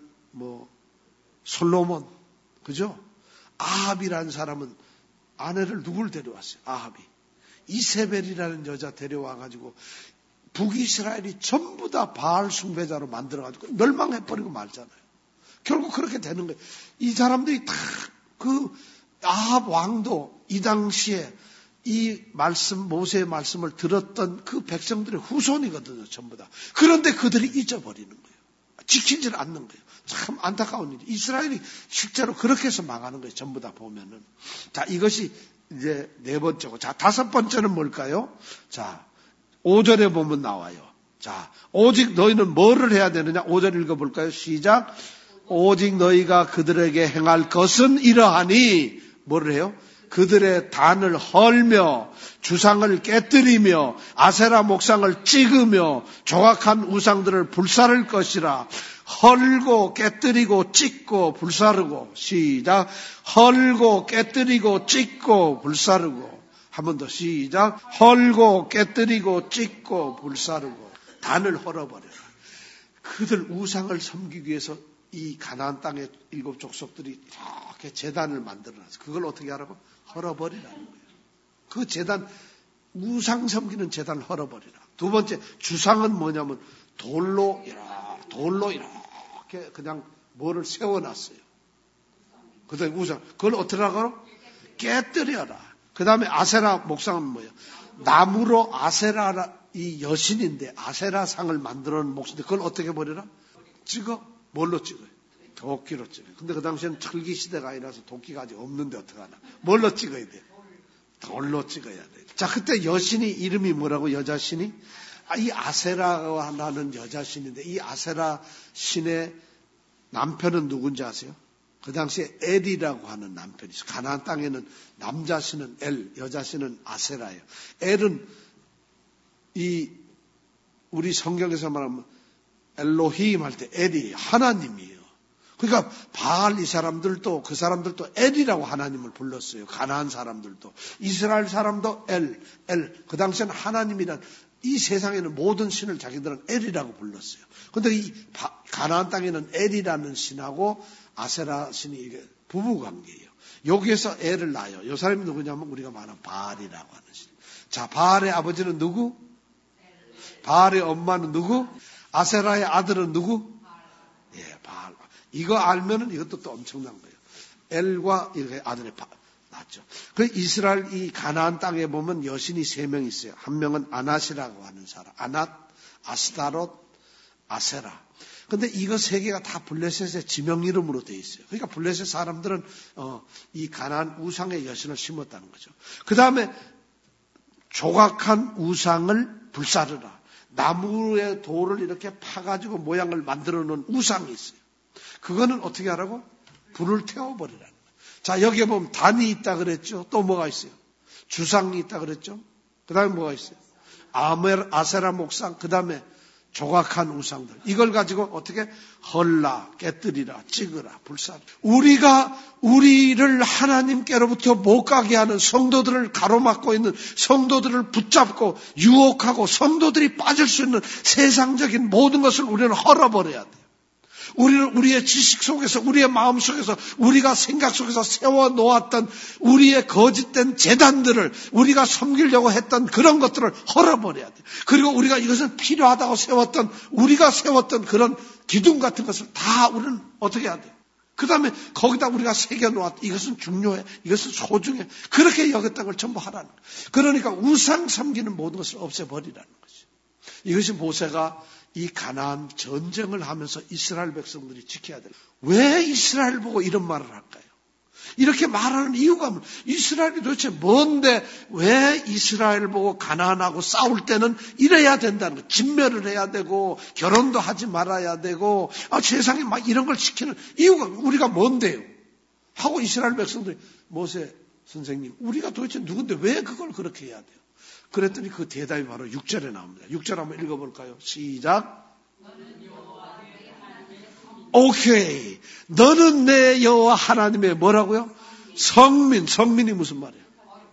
솔로몬, 그죠? 아합이라는 사람은 아내를 누굴 데려왔어요? 아합이. 이세벨이라는 여자 데려와가지고 북이스라엘이 전부 다 바알 숭배자로 만들어가지고 멸망해버리고 말잖아요. 결국 그렇게 되는 거예요. 이 사람들이 다 그 아합 왕도 이 당시에 이 말씀, 모세의 말씀을 들었던 그 백성들의 후손이거든요, 전부 다. 그런데 그들이 잊어버리는 거예요. 지키질 않는 거예요. 참 안타까운 일이. 이스라엘이 실제로 그렇게 해서 망하는 거예요, 전부 다 보면은. 자, 이것이 이제 네 번째고. 자, 다섯 번째는 뭘까요? 자, 5절에 보면 나와요. 자, 오직 너희는 뭐를 해야 되느냐? 5절 읽어볼까요? 시작. 오직 너희가 그들에게 행할 것은 이러하니, 뭐를 해요? 그들의 단을 헐며 주상을 깨뜨리며 아세라 목상을 찍으며 조각한 우상들을 불사를 것이라. 헐고 깨뜨리고 찍고 불사르고. 시작. 헐고 깨뜨리고 찍고 불사르고. 한 번 더 시작. 헐고 깨뜨리고 찍고 불사르고. 단을 헐어버려라. 그들 우상을 섬기기 위해서 이 가나안 땅의 7 족속들이 이렇게 제단을 만들어놨어요. 그걸 어떻게 하라고? 헐어버리라는 거예요. 그 제단, 우상 섬기는 제단을 헐어버리라. 두 번째, 주상은 뭐냐면 돌로 이렇게 그냥 뭐를 세워놨어요. 그 다음에 우상, 그걸 어떻게 하라고? 깨뜨려라. 그 다음에 아세라 목상은 뭐예요? 나무로 아세라 이 여신인데 아세라 상을 만들어 놓은 목신인데 그걸 어떻게 버려라? 찍어? 뭘로 찍어요? 도끼로 찍어요. 근데 그 당시에는 철기 시대가 아니라서 도끼가 아직 없는데 어떡하나. 뭘로 찍어야 돼요? 돌로 찍어야 돼요. 자, 그때 여신이 이름이 뭐라고, 여자신이? 이 아세라라는 여자신인데 이 아세라 신의 남편은 누군지 아세요? 그 당시에 엘이라고 하는 남편이 있어요. 가나안 땅에는 남자신은 엘, 여자신은 아세라예요. 엘은 우리 성경에서 말하면 엘로힘 할 때 엘이 하나님이에요. 그러니까 바알 이 사람들도 그 사람들도 엘이라고 하나님을 불렀어요. 가나안 사람들도. 이스라엘 사람도 엘. 그 당시에는 하나님이란 이 세상에는 모든 신을 자기들은 엘이라고 불렀어요. 근데 이 가나안 땅에는 엘이라는 신하고 아세라 신이 이게 부부 관계예요. 여기에서 애를 낳아요. 이 사람이 누구냐면 우리가 말하는 바알이라고 하는 신. 자, 바알의 아버지는 누구? 바알의 엄마는 누구? 아세라의 아들은 누구? 예, 바알. 이거 알면은 이것도 또 엄청난 거예요. 엘과 이렇게 아들의 낳았죠. 그 이스라엘 이 가나안 땅에 보면 여신이 3명 있어요. 한 명은 아낫이라고 하는 사람. 아낫, 아스타롯, 아세라. 근데 이거 3개가 다 블레셋의 지명 이름으로 되어 있어요. 그러니까 블레셋 사람들은 이 가나안 우상의 여신을 심었다는 거죠. 그 다음에 조각한 우상을 불사르라. 나무의 돌을 이렇게 파가지고 모양을 만들어 놓은 우상이 있어요. 그거는 어떻게 하라고? 불을 태워버리라는 거예요. 자, 여기에 보면 단이 있다 그랬죠. 또 뭐가 있어요? 주상이 있다 그랬죠. 그 다음에 뭐가 있어요? 아세라 목상, 그 다음에 조각한 우상들. 이걸 가지고 어떻게 헐라, 깨뜨리라, 찍으라, 불사라. 우리가 우리를 하나님께로부터 못 가게 하는 성도들을 가로막고 있는 성도들을 붙잡고 유혹하고 성도들이 빠질 수 있는 세상적인 모든 것을 우리는 헐어버려야 돼요. 우리는 우리의 지식 속에서, 우리의 마음 속에서, 우리가 생각 속에서 세워놓았던 우리의 거짓된 재단들을 우리가 섬기려고 했던 그런 것들을 헐어버려야 돼요. 그리고 우리가 이것은 필요하다고 세웠던, 우리가 세웠던 그런 기둥 같은 것을 다 우리는 어떻게 해야 돼요? 그 다음에 거기다 우리가 새겨놓았던 이것은 중요해, 이것은 소중해. 그렇게 여겼던 걸 전부 하라는 거예요. 그러니까 우상 섬기는 모든 것을 없애버리라는 거죠. 이것이 모세가 이 가나안 전쟁을 하면서 이스라엘 백성들이 지켜야 돼요. 왜 이스라엘 보고 이런 말을 할까요? 이렇게 말하는 이유가 뭐예요? 이스라엘이 도대체 뭔데 왜 이스라엘 보고 가나안하고 싸울 때는 이래야 된다는 거예요. 진멸을 해야 되고 결혼도 하지 말아야 되고 세상에 막 이런 걸 시키는 이유가 우리가 뭔데요? 하고 이스라엘 백성들이 모세 선생님 우리가 도대체 누군데 왜 그걸 그렇게 해야 돼요? 그랬더니 그 대답이 바로 6절에 나옵니다. 6절 한번 읽어볼까요? 시작. 오케이. 너는 내 여호와 하나님의 뭐라고요? 성민. 성민이 무슨 말이에요?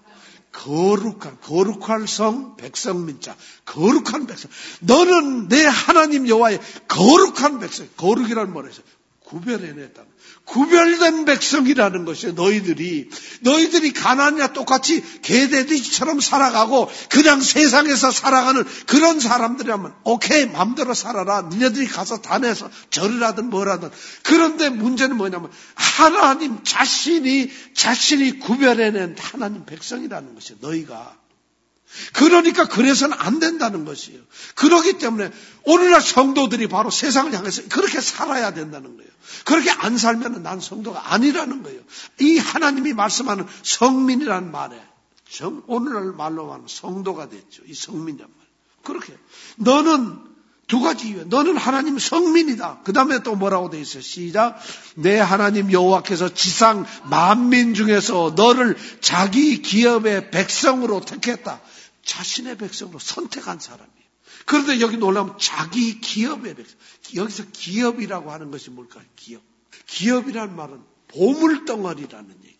거룩할 성, 백성민자. 거룩한 백성. 너는 내 하나님 여호와의 거룩한 백성. 거룩이란 말이에요. 구별해냈다. 구별된 백성이라는 것이에요. 너희들이 가나안이나 똑같이 개돼지처럼 살아가고 그냥 세상에서 살아가는 그런 사람들이라면 오케이 마음대로 살아라. 니네들이 가서 단에서 절을 하든 뭘 하든. 그런데 문제는 뭐냐면 하나님 자신이 구별해낸 하나님 백성이라는 것이에요. 너희가. 그러니까 그래서는 안 된다는 것이에요. 그렇기 때문에 오늘날 성도들이 바로 세상을 향해서 그렇게 살아야 된다는 거예요. 그렇게 안 살면 난 성도가 아니라는 거예요. 이 하나님이 말씀하는 성민이라는 말에 오늘날 말로 말하면 성도가 됐죠. 이 성민이란 말. 그렇게 너는 두 가지 이유예요. 너는 하나님 성민이다. 그 다음에 또 뭐라고 돼 있어요? 시작. 내 하나님 여호와께서 지상 만민 중에서 너를 자기 기업의 백성으로 택했다. 자신의 백성으로 선택한 사람이에요. 그런데 여기 놀라면 자기 기업의 백성. 여기서 기업이라고 하는 것이 뭘까요? 기업. 기업이란 말은 보물덩어리라는 얘기예요.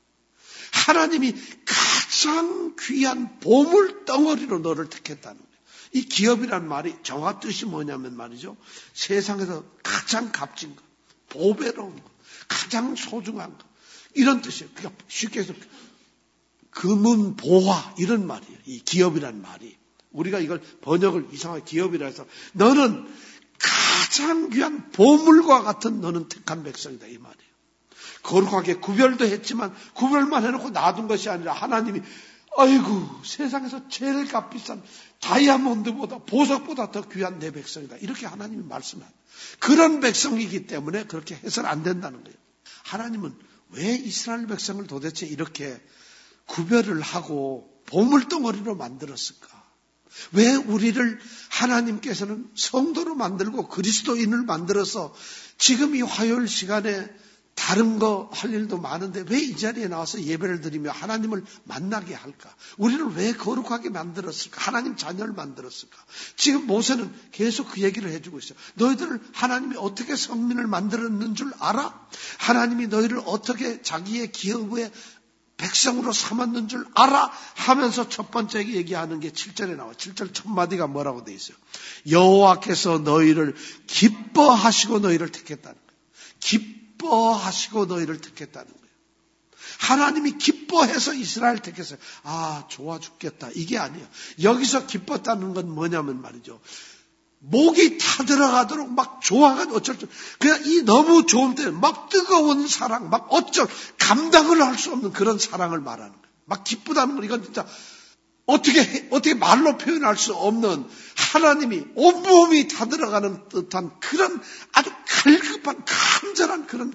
하나님이 가장 귀한 보물덩어리로 너를 택했다는 거예요. 이 기업이란 말이 정확 뜻이 뭐냐면 말이죠. 세상에서 가장 값진 것, 보배로운 것, 가장 소중한 것. 이런 뜻이에요. 그러니까 쉽게 해서 금은 보화 이런 말이에요. 이 기업이란 말이. 우리가 이걸 번역을 이상하게 기업이라 해서 너는 가장 귀한 보물과 같은 너는 택한 백성이다 이 말이에요. 거룩하게 구별도 했지만 구별만 해놓고 놔둔 것이 아니라 하나님이 아이고 세상에서 제일 값비싼 다이아몬드보다 보석보다 더 귀한 내 백성이다. 이렇게 하나님이 말씀합니다. 그런 백성이기 때문에 그렇게 해서는 안 된다는 거예요. 하나님은 왜 이스라엘 백성을 도대체 이렇게 구별을 하고 보물덩어리로 만들었을까? 왜 우리를 하나님께서는 성도로 만들고 그리스도인을 만들어서 지금 이 화요일 시간에 다른 거 할 일도 많은데 왜 이 자리에 나와서 예배를 드리며 하나님을 만나게 할까? 우리를 왜 거룩하게 만들었을까? 하나님 자녀를 만들었을까? 지금 모세는 계속 그 얘기를 해주고 있어요. 너희들을 하나님이 어떻게 성민을 만들었는 줄 알아? 하나님이 너희를 어떻게 자기의 기업의 백성으로 삼았는 줄 알아 하면서 첫 번째 얘기하는 게 7절에 나와. 7절 첫 마디가 뭐라고 돼 있어요? 여호와께서 너희를 기뻐하시고 너희를 택했다는 거예요. 기뻐하시고 너희를 택했다는 거예요. 하나님이 기뻐해서 이스라엘 택했어요. 아, 좋아 죽겠다. 이게 아니에요. 여기서 기뻤다는 건 뭐냐면 말이죠. 목이 타들어가도록 막 좋아가 어쩔 줄. 그냥 이 너무 좋은 때 막 뜨거운 사랑, 막 감당을 할 수 없는 그런 사랑을 말하는 거예요. 막 기쁘다는 건 이건 진짜 어떻게 말로 표현할 수 없는 하나님이 온몸이 타들어가는 듯한 그런 아주 갈급한 간절한 그런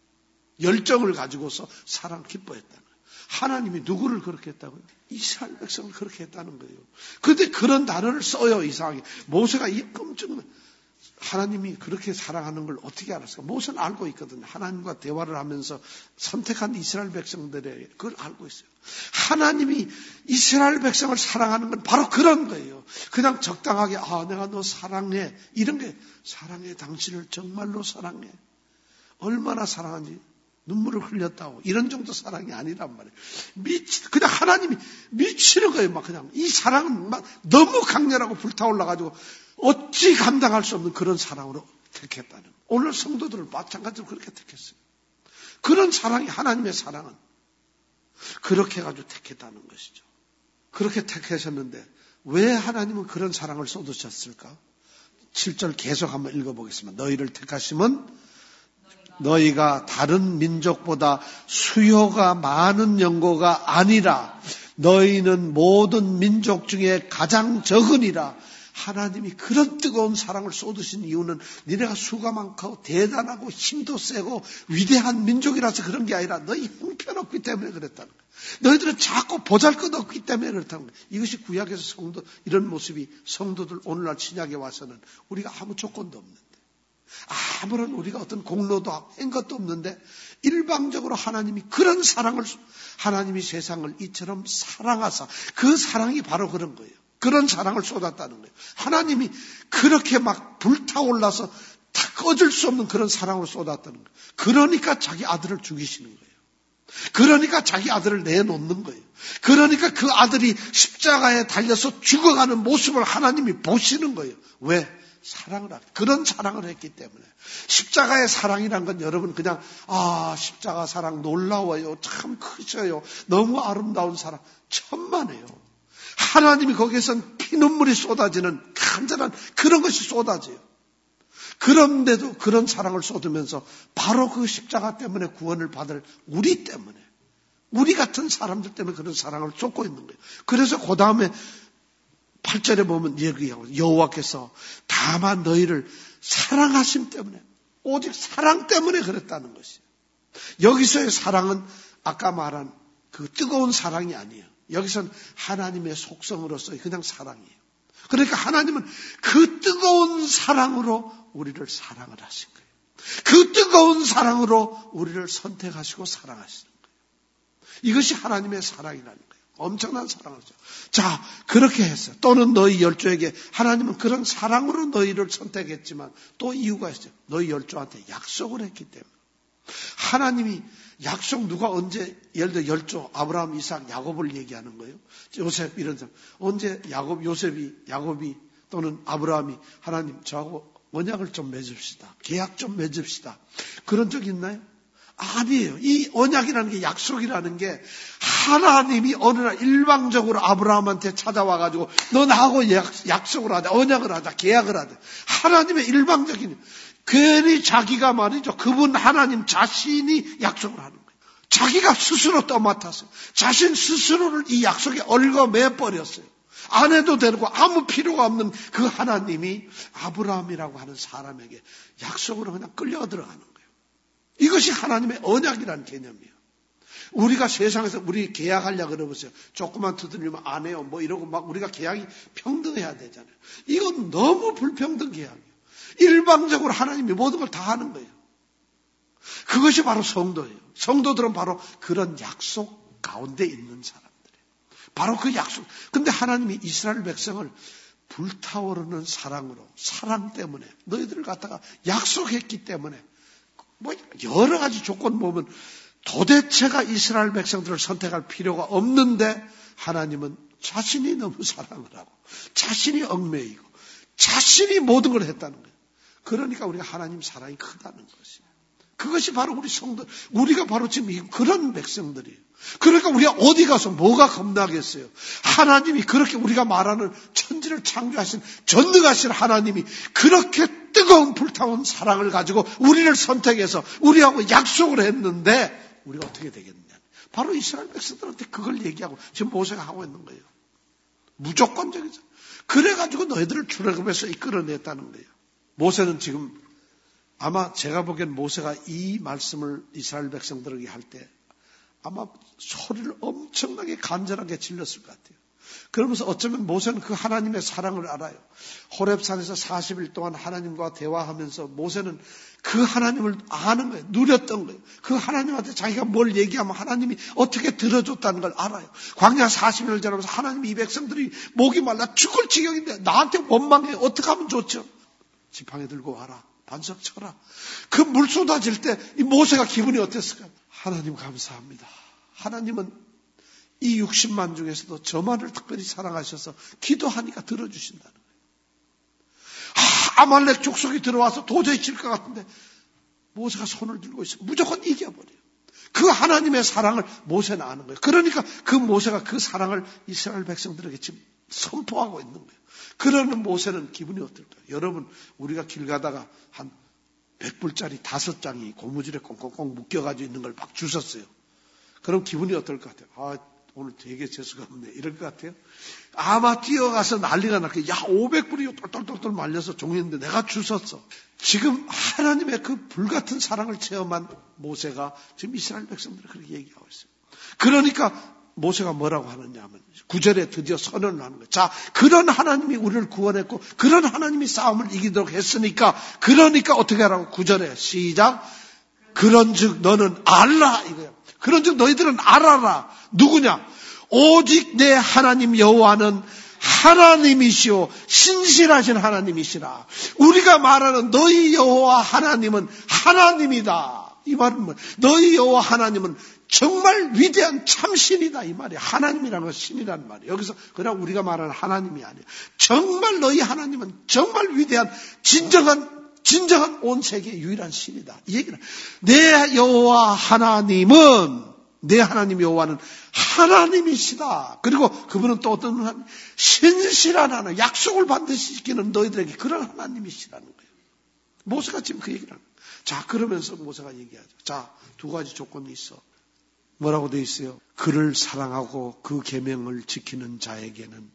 열정을 가지고서 사랑 기뻐했다는 거예요. 하나님이 누구를 그렇게 했다고요? 이스라엘 백성을 그렇게 했다는 거예요. 그런데 그런 단어를 써요. 이상하게. 모세가 이 끔찍 하나님이 그렇게 사랑하는 걸 어떻게 알았을까? 모세는 알고 있거든요. 하나님과 대화를 하면서 선택한 이스라엘 백성들의 그걸 알고 있어요. 하나님이 이스라엘 백성을 사랑하는 건 바로 그런 거예요. 그냥 적당하게 내가 너 사랑해. 이런 게 사랑해. 당신을 정말로 사랑해. 얼마나 사랑하는지 눈물을 흘렸다고. 이런 정도 사랑이 아니란 말이에요. 그냥 하나님이 미치는 거예요. 막 그냥 이 사랑은 막 너무 강렬하고 불타올라가지고 어찌 감당할 수 없는 그런 사랑으로 택했다는 거예요. 오늘 성도들을 마찬가지로 그렇게 택했어요. 그런 사랑이 하나님의 사랑은 그렇게 해가지고 택했다는 것이죠. 그렇게 택하셨는데 왜 하나님은 그런 사랑을 쏟으셨을까? 7절 계속 한번 읽어보겠습니다. 너희를 택하심은 너희가 다른 민족보다 수요가 많은 연고가 아니라 너희는 모든 민족 중에 가장 적으니라. 하나님이 그런 뜨거운 사랑을 쏟으신 이유는 니네가 수가 많고 대단하고 힘도 세고 위대한 민족이라서 그런 게 아니라 너희 형편없기 때문에 그랬다는 거예요. 너희들은 자꾸 보잘것없기 때문에 그렇다는 거예요. 이것이 구약에서 이런 모습이 성도들 오늘날 신약에 와서는 우리가 아무 조건도 없는데 아무런 우리가 어떤 공로도 한 것도 없는데 일방적으로 하나님이 그런 사랑을 하나님이 세상을 이처럼 사랑하사 그 사랑이 바로 그런 거예요. 그런 사랑을 쏟았다는 거예요. 하나님이 그렇게 막 불타올라서 다 꺼질 수 없는 그런 사랑을 쏟았다는 거예요. 그러니까 자기 아들을 죽이시는 거예요. 그러니까 자기 아들을 내놓는 거예요. 그러니까 그 아들이 십자가에 달려서 죽어가는 모습을 하나님이 보시는 거예요. 왜? 사랑을 하고 그런 사랑을 했기 때문에. 십자가의 사랑이란 건 여러분 그냥 십자가 사랑 놀라워요. 참 크셔요. 너무 아름다운 사랑. 천만에요. 하나님이 거기에선 피눈물이 쏟아지는 간절한 그런 것이 쏟아져요. 그런데도 그런 사랑을 쏟으면서 바로 그 십자가 때문에 구원을 받을 우리 때문에 우리 같은 사람들 때문에 그런 사랑을 쏟고 있는 거예요. 그래서 그 다음에 8절에 보면 얘기하고 여호와께서 다만 너희를 사랑하심 때문에 오직 사랑 때문에 그랬다는 것이에요. 여기서의 사랑은 아까 말한 그 뜨거운 사랑이 아니에요. 여기서는 하나님의 속성으로서의 그냥 사랑이에요. 그러니까 하나님은 그 뜨거운 사랑으로 우리를 사랑을 하신 거예요. 그 뜨거운 사랑으로 우리를 선택하시고 사랑하시는 거예요. 이것이 하나님의 사랑이라는 거예요. 엄청난 사랑이죠. 자, 그렇게 했어요. 또는 너희 열조에게 하나님은 그런 사랑으로 너희를 선택했지만 또 이유가 있어요. 너희 열조한테 약속을 했기 때문에. 하나님이 약속 누가 언제 예를 들어 열조 아브라함, 이삭, 야곱을 얘기하는 거예요. 요셉 이런 사람. 언제 야곱이 또는 아브라함이 하나님 저하고 언약을 좀 맺읍시다. 계약 좀 맺읍시다. 그런 적 있나요? 아니에요. 이 언약이라는 게 약속이라는 게 하나님이 어느 날 일방적으로 아브라함한테 찾아와가지고 너 나하고 약속을 하자, 언약을 하자, 계약을 하자. 하나님의 일방적인 괜히 자기가 말이죠. 그분 하나님 자신이 약속을 하는 거예요. 자기가 스스로 떠맡았어요. 자신 스스로를 이 약속에 얽어매버렸어요. 안 해도 되고 아무 필요가 없는 그 하나님이 아브라함이라고 하는 사람에게 약속으로 그냥 끌려 들어가는 거예요. 이것이 하나님의 언약이라는 개념이에요. 우리가 세상에서 우리 계약하려고 그러보세요. 조금만 두드리면 안 해요. 뭐 이러고 막 우리가 계약이 평등해야 되잖아요. 이건 너무 불평등 계약이에요. 일방적으로 하나님이 모든 걸 다 하는 거예요. 그것이 바로 성도예요. 성도들은 바로 그런 약속 가운데 있는 사람들이에요. 바로 그 약속. 근데 하나님이 이스라엘 백성을 불타오르는 사랑으로, 사랑 때문에 너희들을 갖다가 약속했기 때문에 뭐 여러 가지 조건 보면 도대체가 이스라엘 백성들을 선택할 필요가 없는데 하나님은 자신이 너무 사랑을 하고 자신이 얽매이고 자신이 모든 걸 했다는 거예요. 그러니까 우리가 하나님 사랑이 크다는 것이에요. 그것이 바로 우리 성도, 우리가 바로 지금 그런 백성들이에요. 그러니까 우리가 어디 가서 뭐가 겁나겠어요. 하나님이 그렇게 우리가 말하는 천지를 창조하신 전능하신 하나님이 그렇게 뜨거운 불타온 사랑을 가지고 우리를 선택해서 우리하고 약속을 했는데 우리가 어떻게 되겠느냐. 바로 이스라엘 백성들한테 그걸 얘기하고 지금 모세가 하고 있는 거예요. 무조건적이죠. 그래가지고 너희들을 출애굽에서 이끌어냈다는 거예요. 모세는 지금 아마 제가 보기엔 모세가 이 말씀을 이스라엘 백성들에게 할 때 아마 소리를 엄청나게 간절하게 질렀을 것 같아요. 그러면서 어쩌면 모세는 그 하나님의 사랑을 알아요. 호렙산에서 40일 동안 하나님과 대화하면서 모세는 그 하나님을 아는 거예요. 누렸던 거예요. 그 하나님한테 자기가 뭘 얘기하면 하나님이 어떻게 들어줬다는 걸 알아요. 광야 40일을 지나면서 하나님이 이 백성들이 목이 말라 죽을 지경인데 나한테 원망해. 어떻게 하면 좋죠? 지팡이 들고 와라. 반석 쳐라. 그 물 쏟아질 때 이 모세가 기분이 어땠을까요? 하나님 감사합니다. 하나님은 이 60만 중에서도 저만을 특별히 사랑하셔서 기도하니까 들어주신다는 거예요. 아말렉 족속이 들어와서 도저히 질 것 같은데 모세가 손을 들고 있어 무조건 이겨버려요. 그 하나님의 사랑을 모세는 아는 거예요. 그러니까 그 모세가 그 사랑을 이스라엘 백성들에게 지금 선포하고 있는 거예요. 그러는 모세는 기분이 어떨까요? 여러분, 우리가 길 가다가 한 100불짜리 5장이 고무줄에 꽁꽁꽁 묶여가지고 있는 걸 막 주셨어요. 그럼 기분이 어떨 것 같아요? 아, 오늘 되게 재수가 없네. 이럴 것 같아요? 아마 뛰어가서 난리가 날 거예요. 야, 500불이 똘똘똘똘 말려서 종이인데 내가 주셨어. 지금 하나님의 그 불같은 사랑을 체험한 모세가 지금 이스라엘 백성들을 그렇게 얘기하고 있어요. 그러니까 모세가 뭐라고 하느냐 하면 9절에 드디어 선언을 하는 거예요. 자, 그런 하나님이 우리를 구원했고 그런 하나님이 싸움을 이기도록 했으니까 그러니까 어떻게 하라고 9절에 시작. 그런즉 너는 알라 이거예요. 그런즉 너희들은 알아라. 누구냐? 오직 내 하나님 여호와는 하나님이시오 신실하신 하나님이시라. 우리가 말하는 너희 여호와 하나님은 하나님이다. 이 말은 뭐예요? 너희 여호와 하나님은 정말 위대한 참신이다 이 말이에요. 하나님이라는 건 신이라는 말이에요. 여기서 그냥 우리가 말하는 하나님이 아니에요. 정말 너희 하나님은 정말 위대한 진정한 온 세계의 유일한 신이다. 이 얘기는 내 여호와 하나님은 내 하나님 여호와는 하나님이시다. 그리고 그분은 또 어떤 하나님? 신실한 하나님, 약속을 반드시 지키는 너희들에게 그런 하나님이시라는 거예요. 모세가 지금 그 얘기를 하는 거예요. 자, 그러면서 모세가 얘기하죠. 자, 2가지 조건이 있어. 뭐라고 돼 있어요? 그를 사랑하고 그 계명을 지키는 자에게는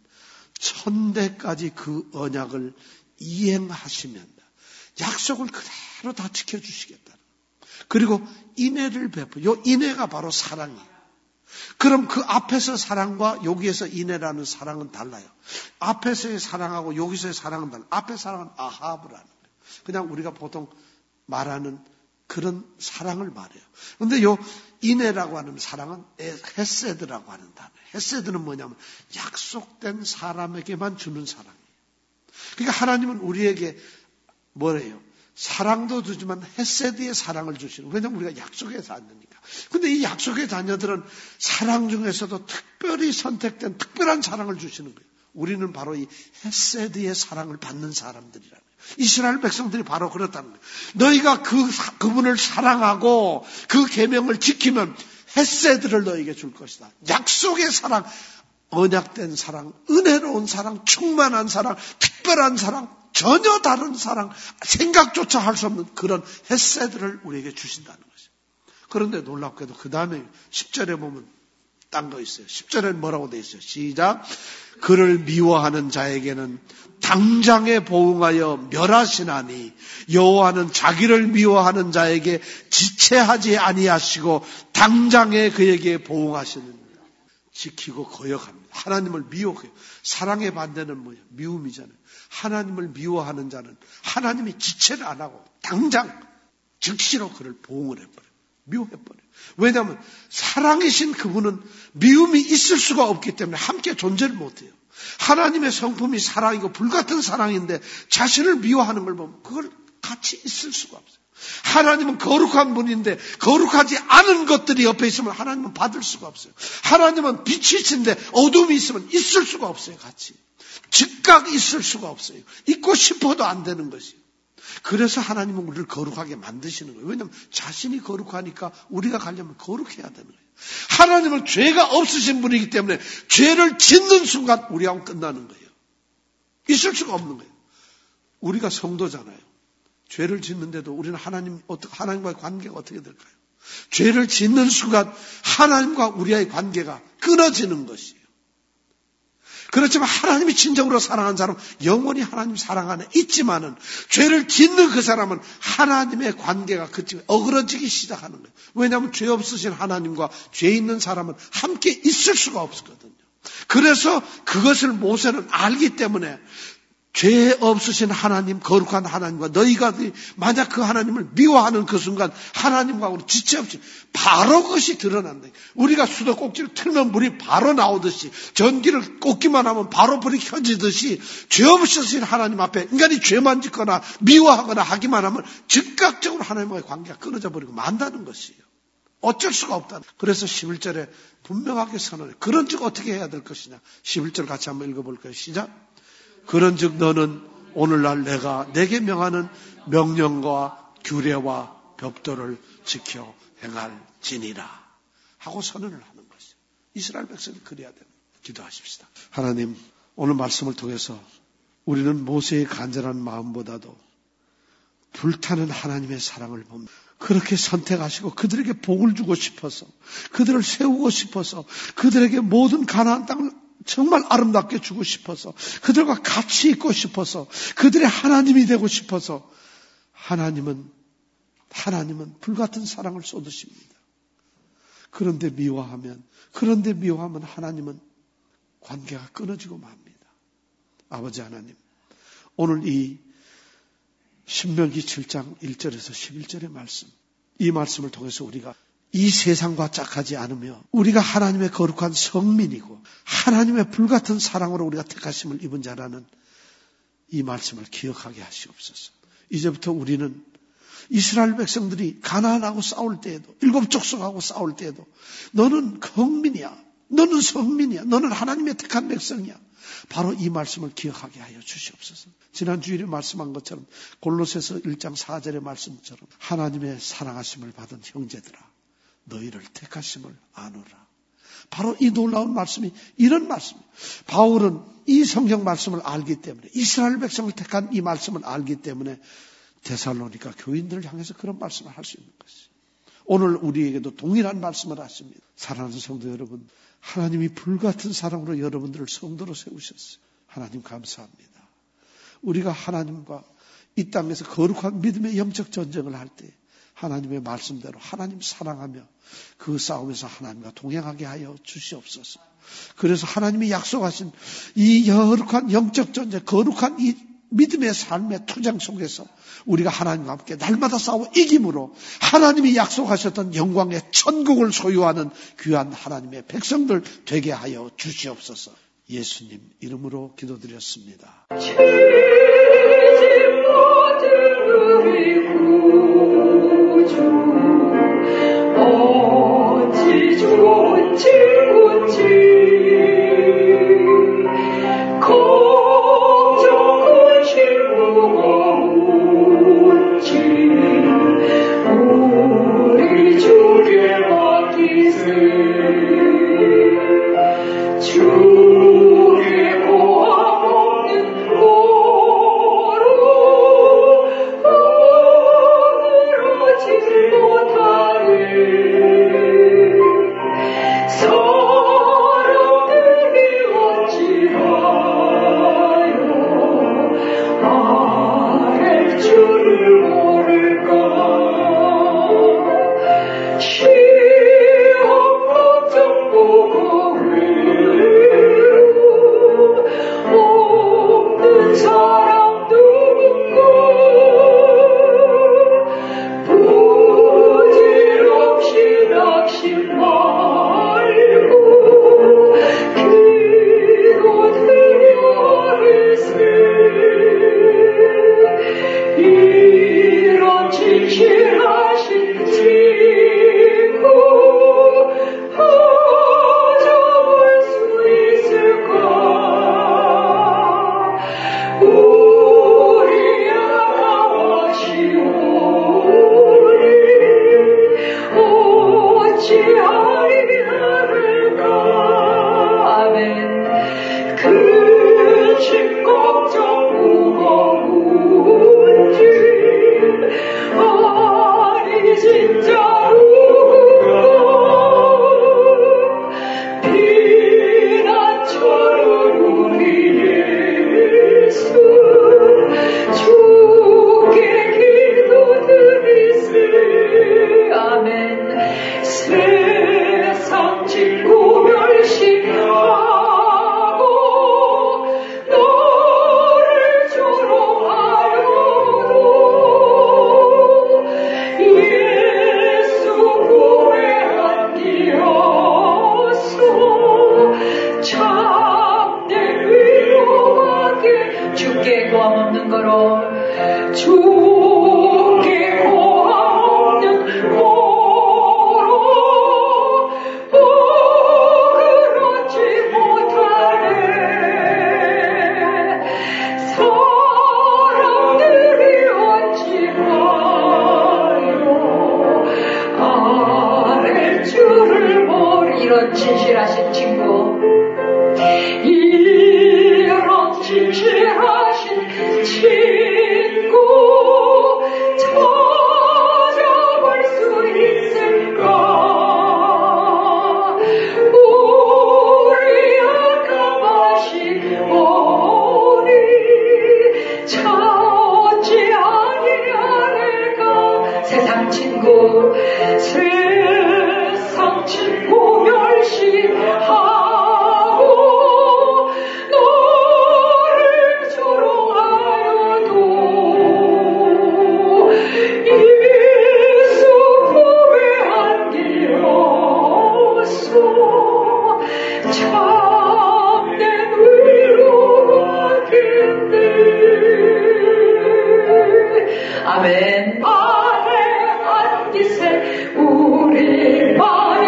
천대까지 그 언약을 이행하시면 약속을 그대로 다 지켜주시겠다. 그리고 인애를 베풀어. 요 인애가 바로 사랑이에요. 그럼 그 앞에서 사랑과 여기에서 인애라는 사랑은 달라요. 앞에서의 사랑하고 여기서의 사랑은 달라요. 앞에 사랑은 아하브라는 거예요. 그냥 우리가 보통 말하는 그런 사랑을 말해요. 그런데 요 인애라고 하는 사랑은 헤세드라고 하는 단어예요. 헤세드는 뭐냐면 약속된 사람에게만 주는 사랑이에요. 그러니까 하나님은 우리에게 뭐래요? 사랑도 주지만 헤세드의 사랑을 주시는 거예요. 왜냐하면 우리가 약속의 자녀니까. 근데 이 약속의 자녀들은 사랑 중에서도 특별히 선택된 특별한 사랑을 주시는 거예요. 우리는 바로 이 헤세드의 사랑을 받는 사람들이라는 거예요. 이스라엘 백성들이 바로 그렇다는 거예요. 너희가 그분을 사랑하고 그 계명을 지키면 헤세드를 너희에게 줄 것이다. 약속의 사랑, 언약된 사랑, 은혜로운 사랑, 충만한 사랑, 특별한 사랑, 전혀 다른 사랑, 생각조차 할 수 없는 그런 헤세드를 우리에게 주신다는 거죠. 그런데 놀랍게도 그 다음에 10절에 보면 딴 거 있어요. 10절에 뭐라고 돼 있어요? 시작. 그를 미워하는 자에게는 당장에 보응하여 멸하시나니 여호와는 자기를 미워하는 자에게 지체하지 아니하시고 당장에 그에게 보응하시느니라. 지키고 거역합니다. 하나님을 미워해요. 사랑의 반대는 뭐예요? 미움이잖아요. 하나님을 미워하는 자는 하나님이 지체를 안 하고 당장 즉시로 그를 보응을 해버려요. 미워해버려요. 왜냐하면 사랑이신 그분은 미움이 있을 수가 없기 때문에 함께 존재를 못해요. 하나님의 성품이 사랑이고 불같은 사랑인데 자신을 미워하는 걸 보면 그걸 같이 있을 수가 없어요. 하나님은 거룩한 분인데 거룩하지 않은 것들이 옆에 있으면 하나님은 받을 수가 없어요. 하나님은 빛이신데 어둠이 있으면 있을 수가 없어요. 같이. 즉각 있을 수가 없어요. 있고 싶어도 안 되는 것이에요. 그래서 하나님은 우리를 거룩하게 만드시는 거예요. 왜냐하면 자신이 거룩하니까 우리가 가려면 거룩해야 되는 거예요. 하나님은 죄가 없으신 분이기 때문에 죄를 짓는 순간 우리하고 끝나는 거예요. 있을 수가 없는 거예요. 우리가 성도잖아요. 죄를 짓는데도 우리는 하나님과의 관계가 어떻게 될까요? 죄를 짓는 순간 하나님과 우리의 관계가 끊어지는 것이에요. 그렇지만 하나님이 진정으로 사랑하는 사람은 영원히 하나님 사랑 안에 있지만은 죄를 짓는 그 사람은 하나님의 관계가 그쯤에 어그러지기 시작하는 거예요. 왜냐하면 죄 없으신 하나님과 죄 있는 사람은 함께 있을 수가 없거든요. 그래서 그것을 모세는 알기 때문에 죄 없으신 하나님, 거룩한 하나님과 너희가 만약 그 하나님을 미워하는 그 순간 하나님과 우리 지체 없이 바로 그것이 드러난다. 우리가 수도꼭지를 틀면 물이 바로 나오듯이 전기를 꽂기만 하면 바로 불이 켜지듯이 죄 없으신 하나님 앞에 인간이 죄만 짓거나 미워하거나 하기만 하면 즉각적으로 하나님과의 관계가 끊어져 버리고 만다는 것이에요. 어쩔 수가 없다. 그래서 11절에 분명하게 선언해. 그런즉 어떻게 해야 될 것이냐. 11절 같이 한번 읽어볼까요? 시작. 그런즉 너는 오늘날 내가 내게 명하는 명령과 규례와 벽도를 지켜 행할지니라 하고 선언을 하는 것이죠. 이스라엘 백성이 그래야 됩니다. 기도하십시다. 하나님, 오늘 말씀을 통해서 우리는 모세의 간절한 마음보다도 불타는 하나님의 사랑을 봅니다. 그렇게 선택하시고 그들에게 복을 주고 싶어서, 그들을 세우고 싶어서, 그들에게 모든 가나안 땅을 정말 아름답게 주고 싶어서, 그들과 같이 있고 싶어서, 그들의 하나님이 되고 싶어서 하나님은 불같은 사랑을 쏟으십니다. 그런데 미워하면 하나님은 관계가 끊어지고 맙니다. 아버지 하나님, 오늘 이 신명기 7장 1절에서 11절의 말씀, 이 말씀을 통해서 우리가 이 세상과 짝하지 않으며 우리가 하나님의 거룩한 성민이고 하나님의 불같은 사랑으로 우리가 택하심을 입은 자라는 이 말씀을 기억하게 하시옵소서. 이제부터 우리는 이스라엘 백성들이 가나안하고 싸울 때에도, 일곱 족속하고 싸울 때에도 너는 성민이야, 너는 성민이야, 너는 하나님의 택한 백성이야, 바로 이 말씀을 기억하게 하여 주시옵소서. 지난 주일에 말씀한 것처럼 골로새서 1장 4절의 말씀처럼 하나님의 사랑하심을 받은 형제들아, 너희를 택하심을 아노라. 바로 이 놀라운 말씀이 이런 말씀이에요. 바울은 이 성경 말씀을 알기 때문에, 이스라엘 백성을 택한 이 말씀을 알기 때문에 데살로니가 교인들을 향해서 그런 말씀을 할 수 있는 것이에요. 오늘 우리에게도 동일한 말씀을 하십니다. 사랑하는 성도 여러분, 하나님이 불같은 사랑으로 여러분들을 성도로 세우셨어요. 하나님 감사합니다. 우리가 하나님과 이 땅에서 거룩한 믿음의 영적 전쟁을 할 때 하나님의 말씀대로 하나님 사랑하며 그 싸움에서 하나님과 동행하게 하여 주시옵소서. 그래서 하나님이 약속하신 이 거룩한 영적 전쟁, 거룩한 이 믿음의 삶의 투쟁 속에서 우리가 하나님과 함께 날마다 싸워 이김으로 하나님이 약속하셨던 영광의 천국을 소유하는 귀한 하나님의 백성들 되게 하여 주시옵소서. 예수님 이름으로 기도드렸습니다. 어찌 좋은지 걱정은 무거운지 우리 주께 맡기세. 주의 고함 없는 고로 그러지 못하네. 사람들이 어찌하여 아랠 줄을 모를까. 시험 걱정 보고 외로움 없는 사람 누군가. 부질없이 낙심 말고 기도드려 하세. 주께 고함 없는 거로 주께 고함 없는 거로 그렇지 못하네. 사람들이 어찌하여 아랫줄을 모르. 이런 진실하신 친구, 이런 진실하신 친구 찾아볼 수 있을까? 우리 아까마시 오니 찾지 아니하리까? 세상 친구, 세상 친구 멸시하고 너를 조롱하여도 예수 품에 안기어서 참된 위로가 된대. 아멘. 안에 안기세 우리 마음이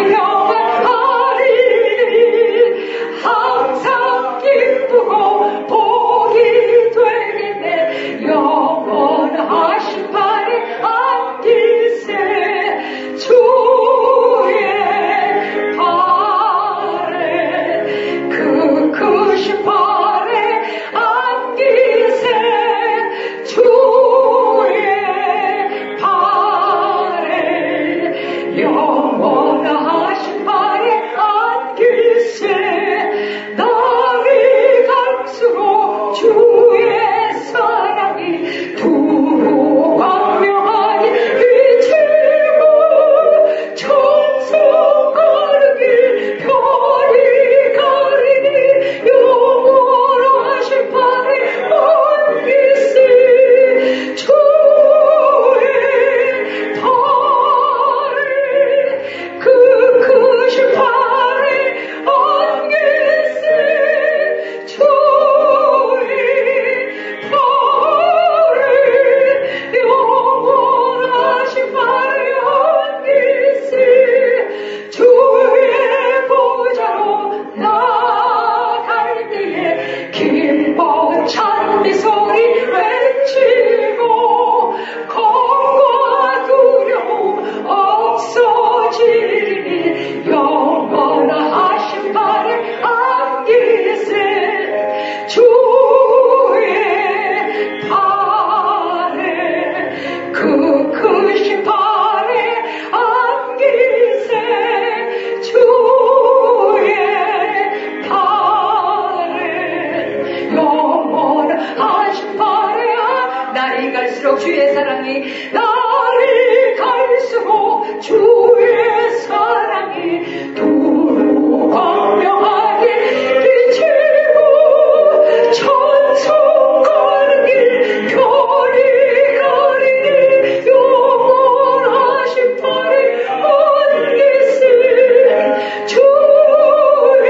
평안하리니 항상 기쁘고 복이 되겠네. 영원하신 발에 안기세 주의 발에 그 크신 발에 안기세 주의 발에 영원하신 발에 안기세. 날이 갈수록 주의 사랑이 두루 광명하니 비치고 천성 가르기 별이 가리니 영원하신 발에 안기세 주의 발에 그 크신 발에 안기세 주의 발에 영원하신 발에 안기세 주의 보좌로 나갈 때에 기뻐 찬미 소리 외치고 걱정과 두려움 없어지리니 영원하신 발에 안기세 주의 발에 그 크신 발에 안기세 주의 발에 영원하신 발에 날이 갈수록 주의 사랑이 날이 갈수록 주의 사랑이 두루 광명하게 비치고 천성 가르니 별이 가리니 영원하신 발에 안기세 주의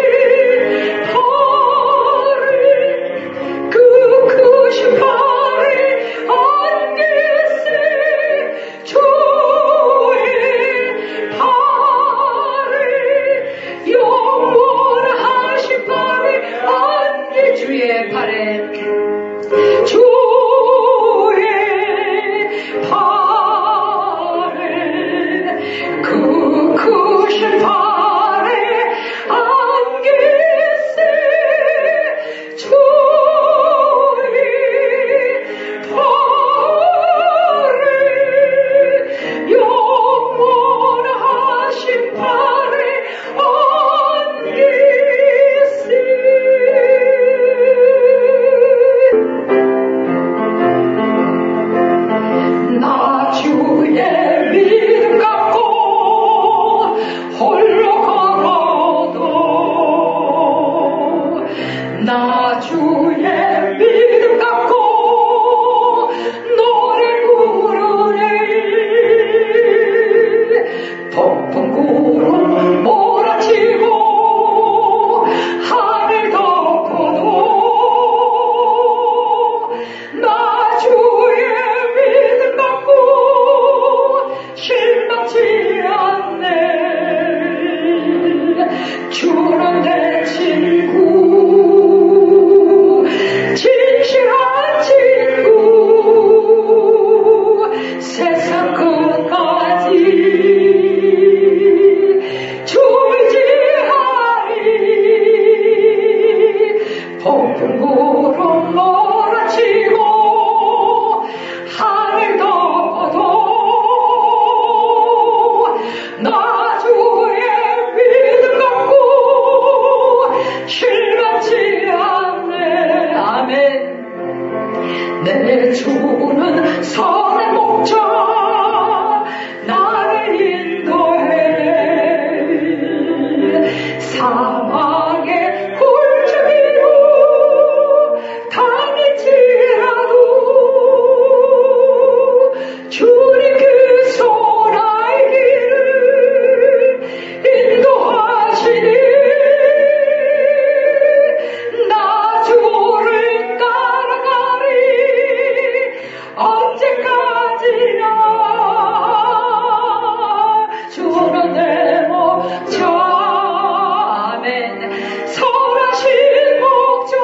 발에 그 크신 발에 안기세 주의 발에 영원하신 발에 안기 주의 발에 주의 발에 그 크신 발에 안기세 주의 발에 영원하신 발에 안기세 구름 몰아치고 하늘 덮어도 나 주의 믿음 갖고 실망치 않네. 아멘. 내 주는 선의 목자 나를 인도해. 사망의 굴주 위로 다닐지라도 주님 그 손 나의 길을 인도하시니 나 주를 따라가리. 언제까지나 주는 내 목자. 아멘. 선하신 목자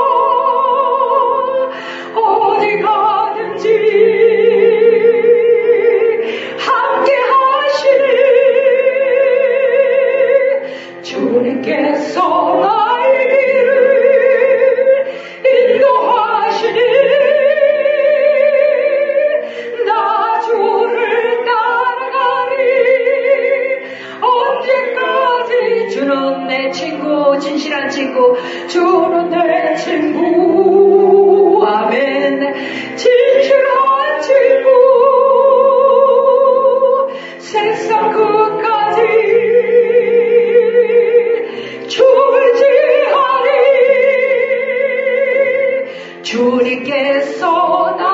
어디 가든지 함께 하시니 주님께서 나의 길을 인도하시니 나 주를 따라가리. 언제까지 주는 내 친구, 진실한 친구, 주는 내 친구. 아멘. 진실한 친구 세상 끝까지 줄지하리. 주님께서 나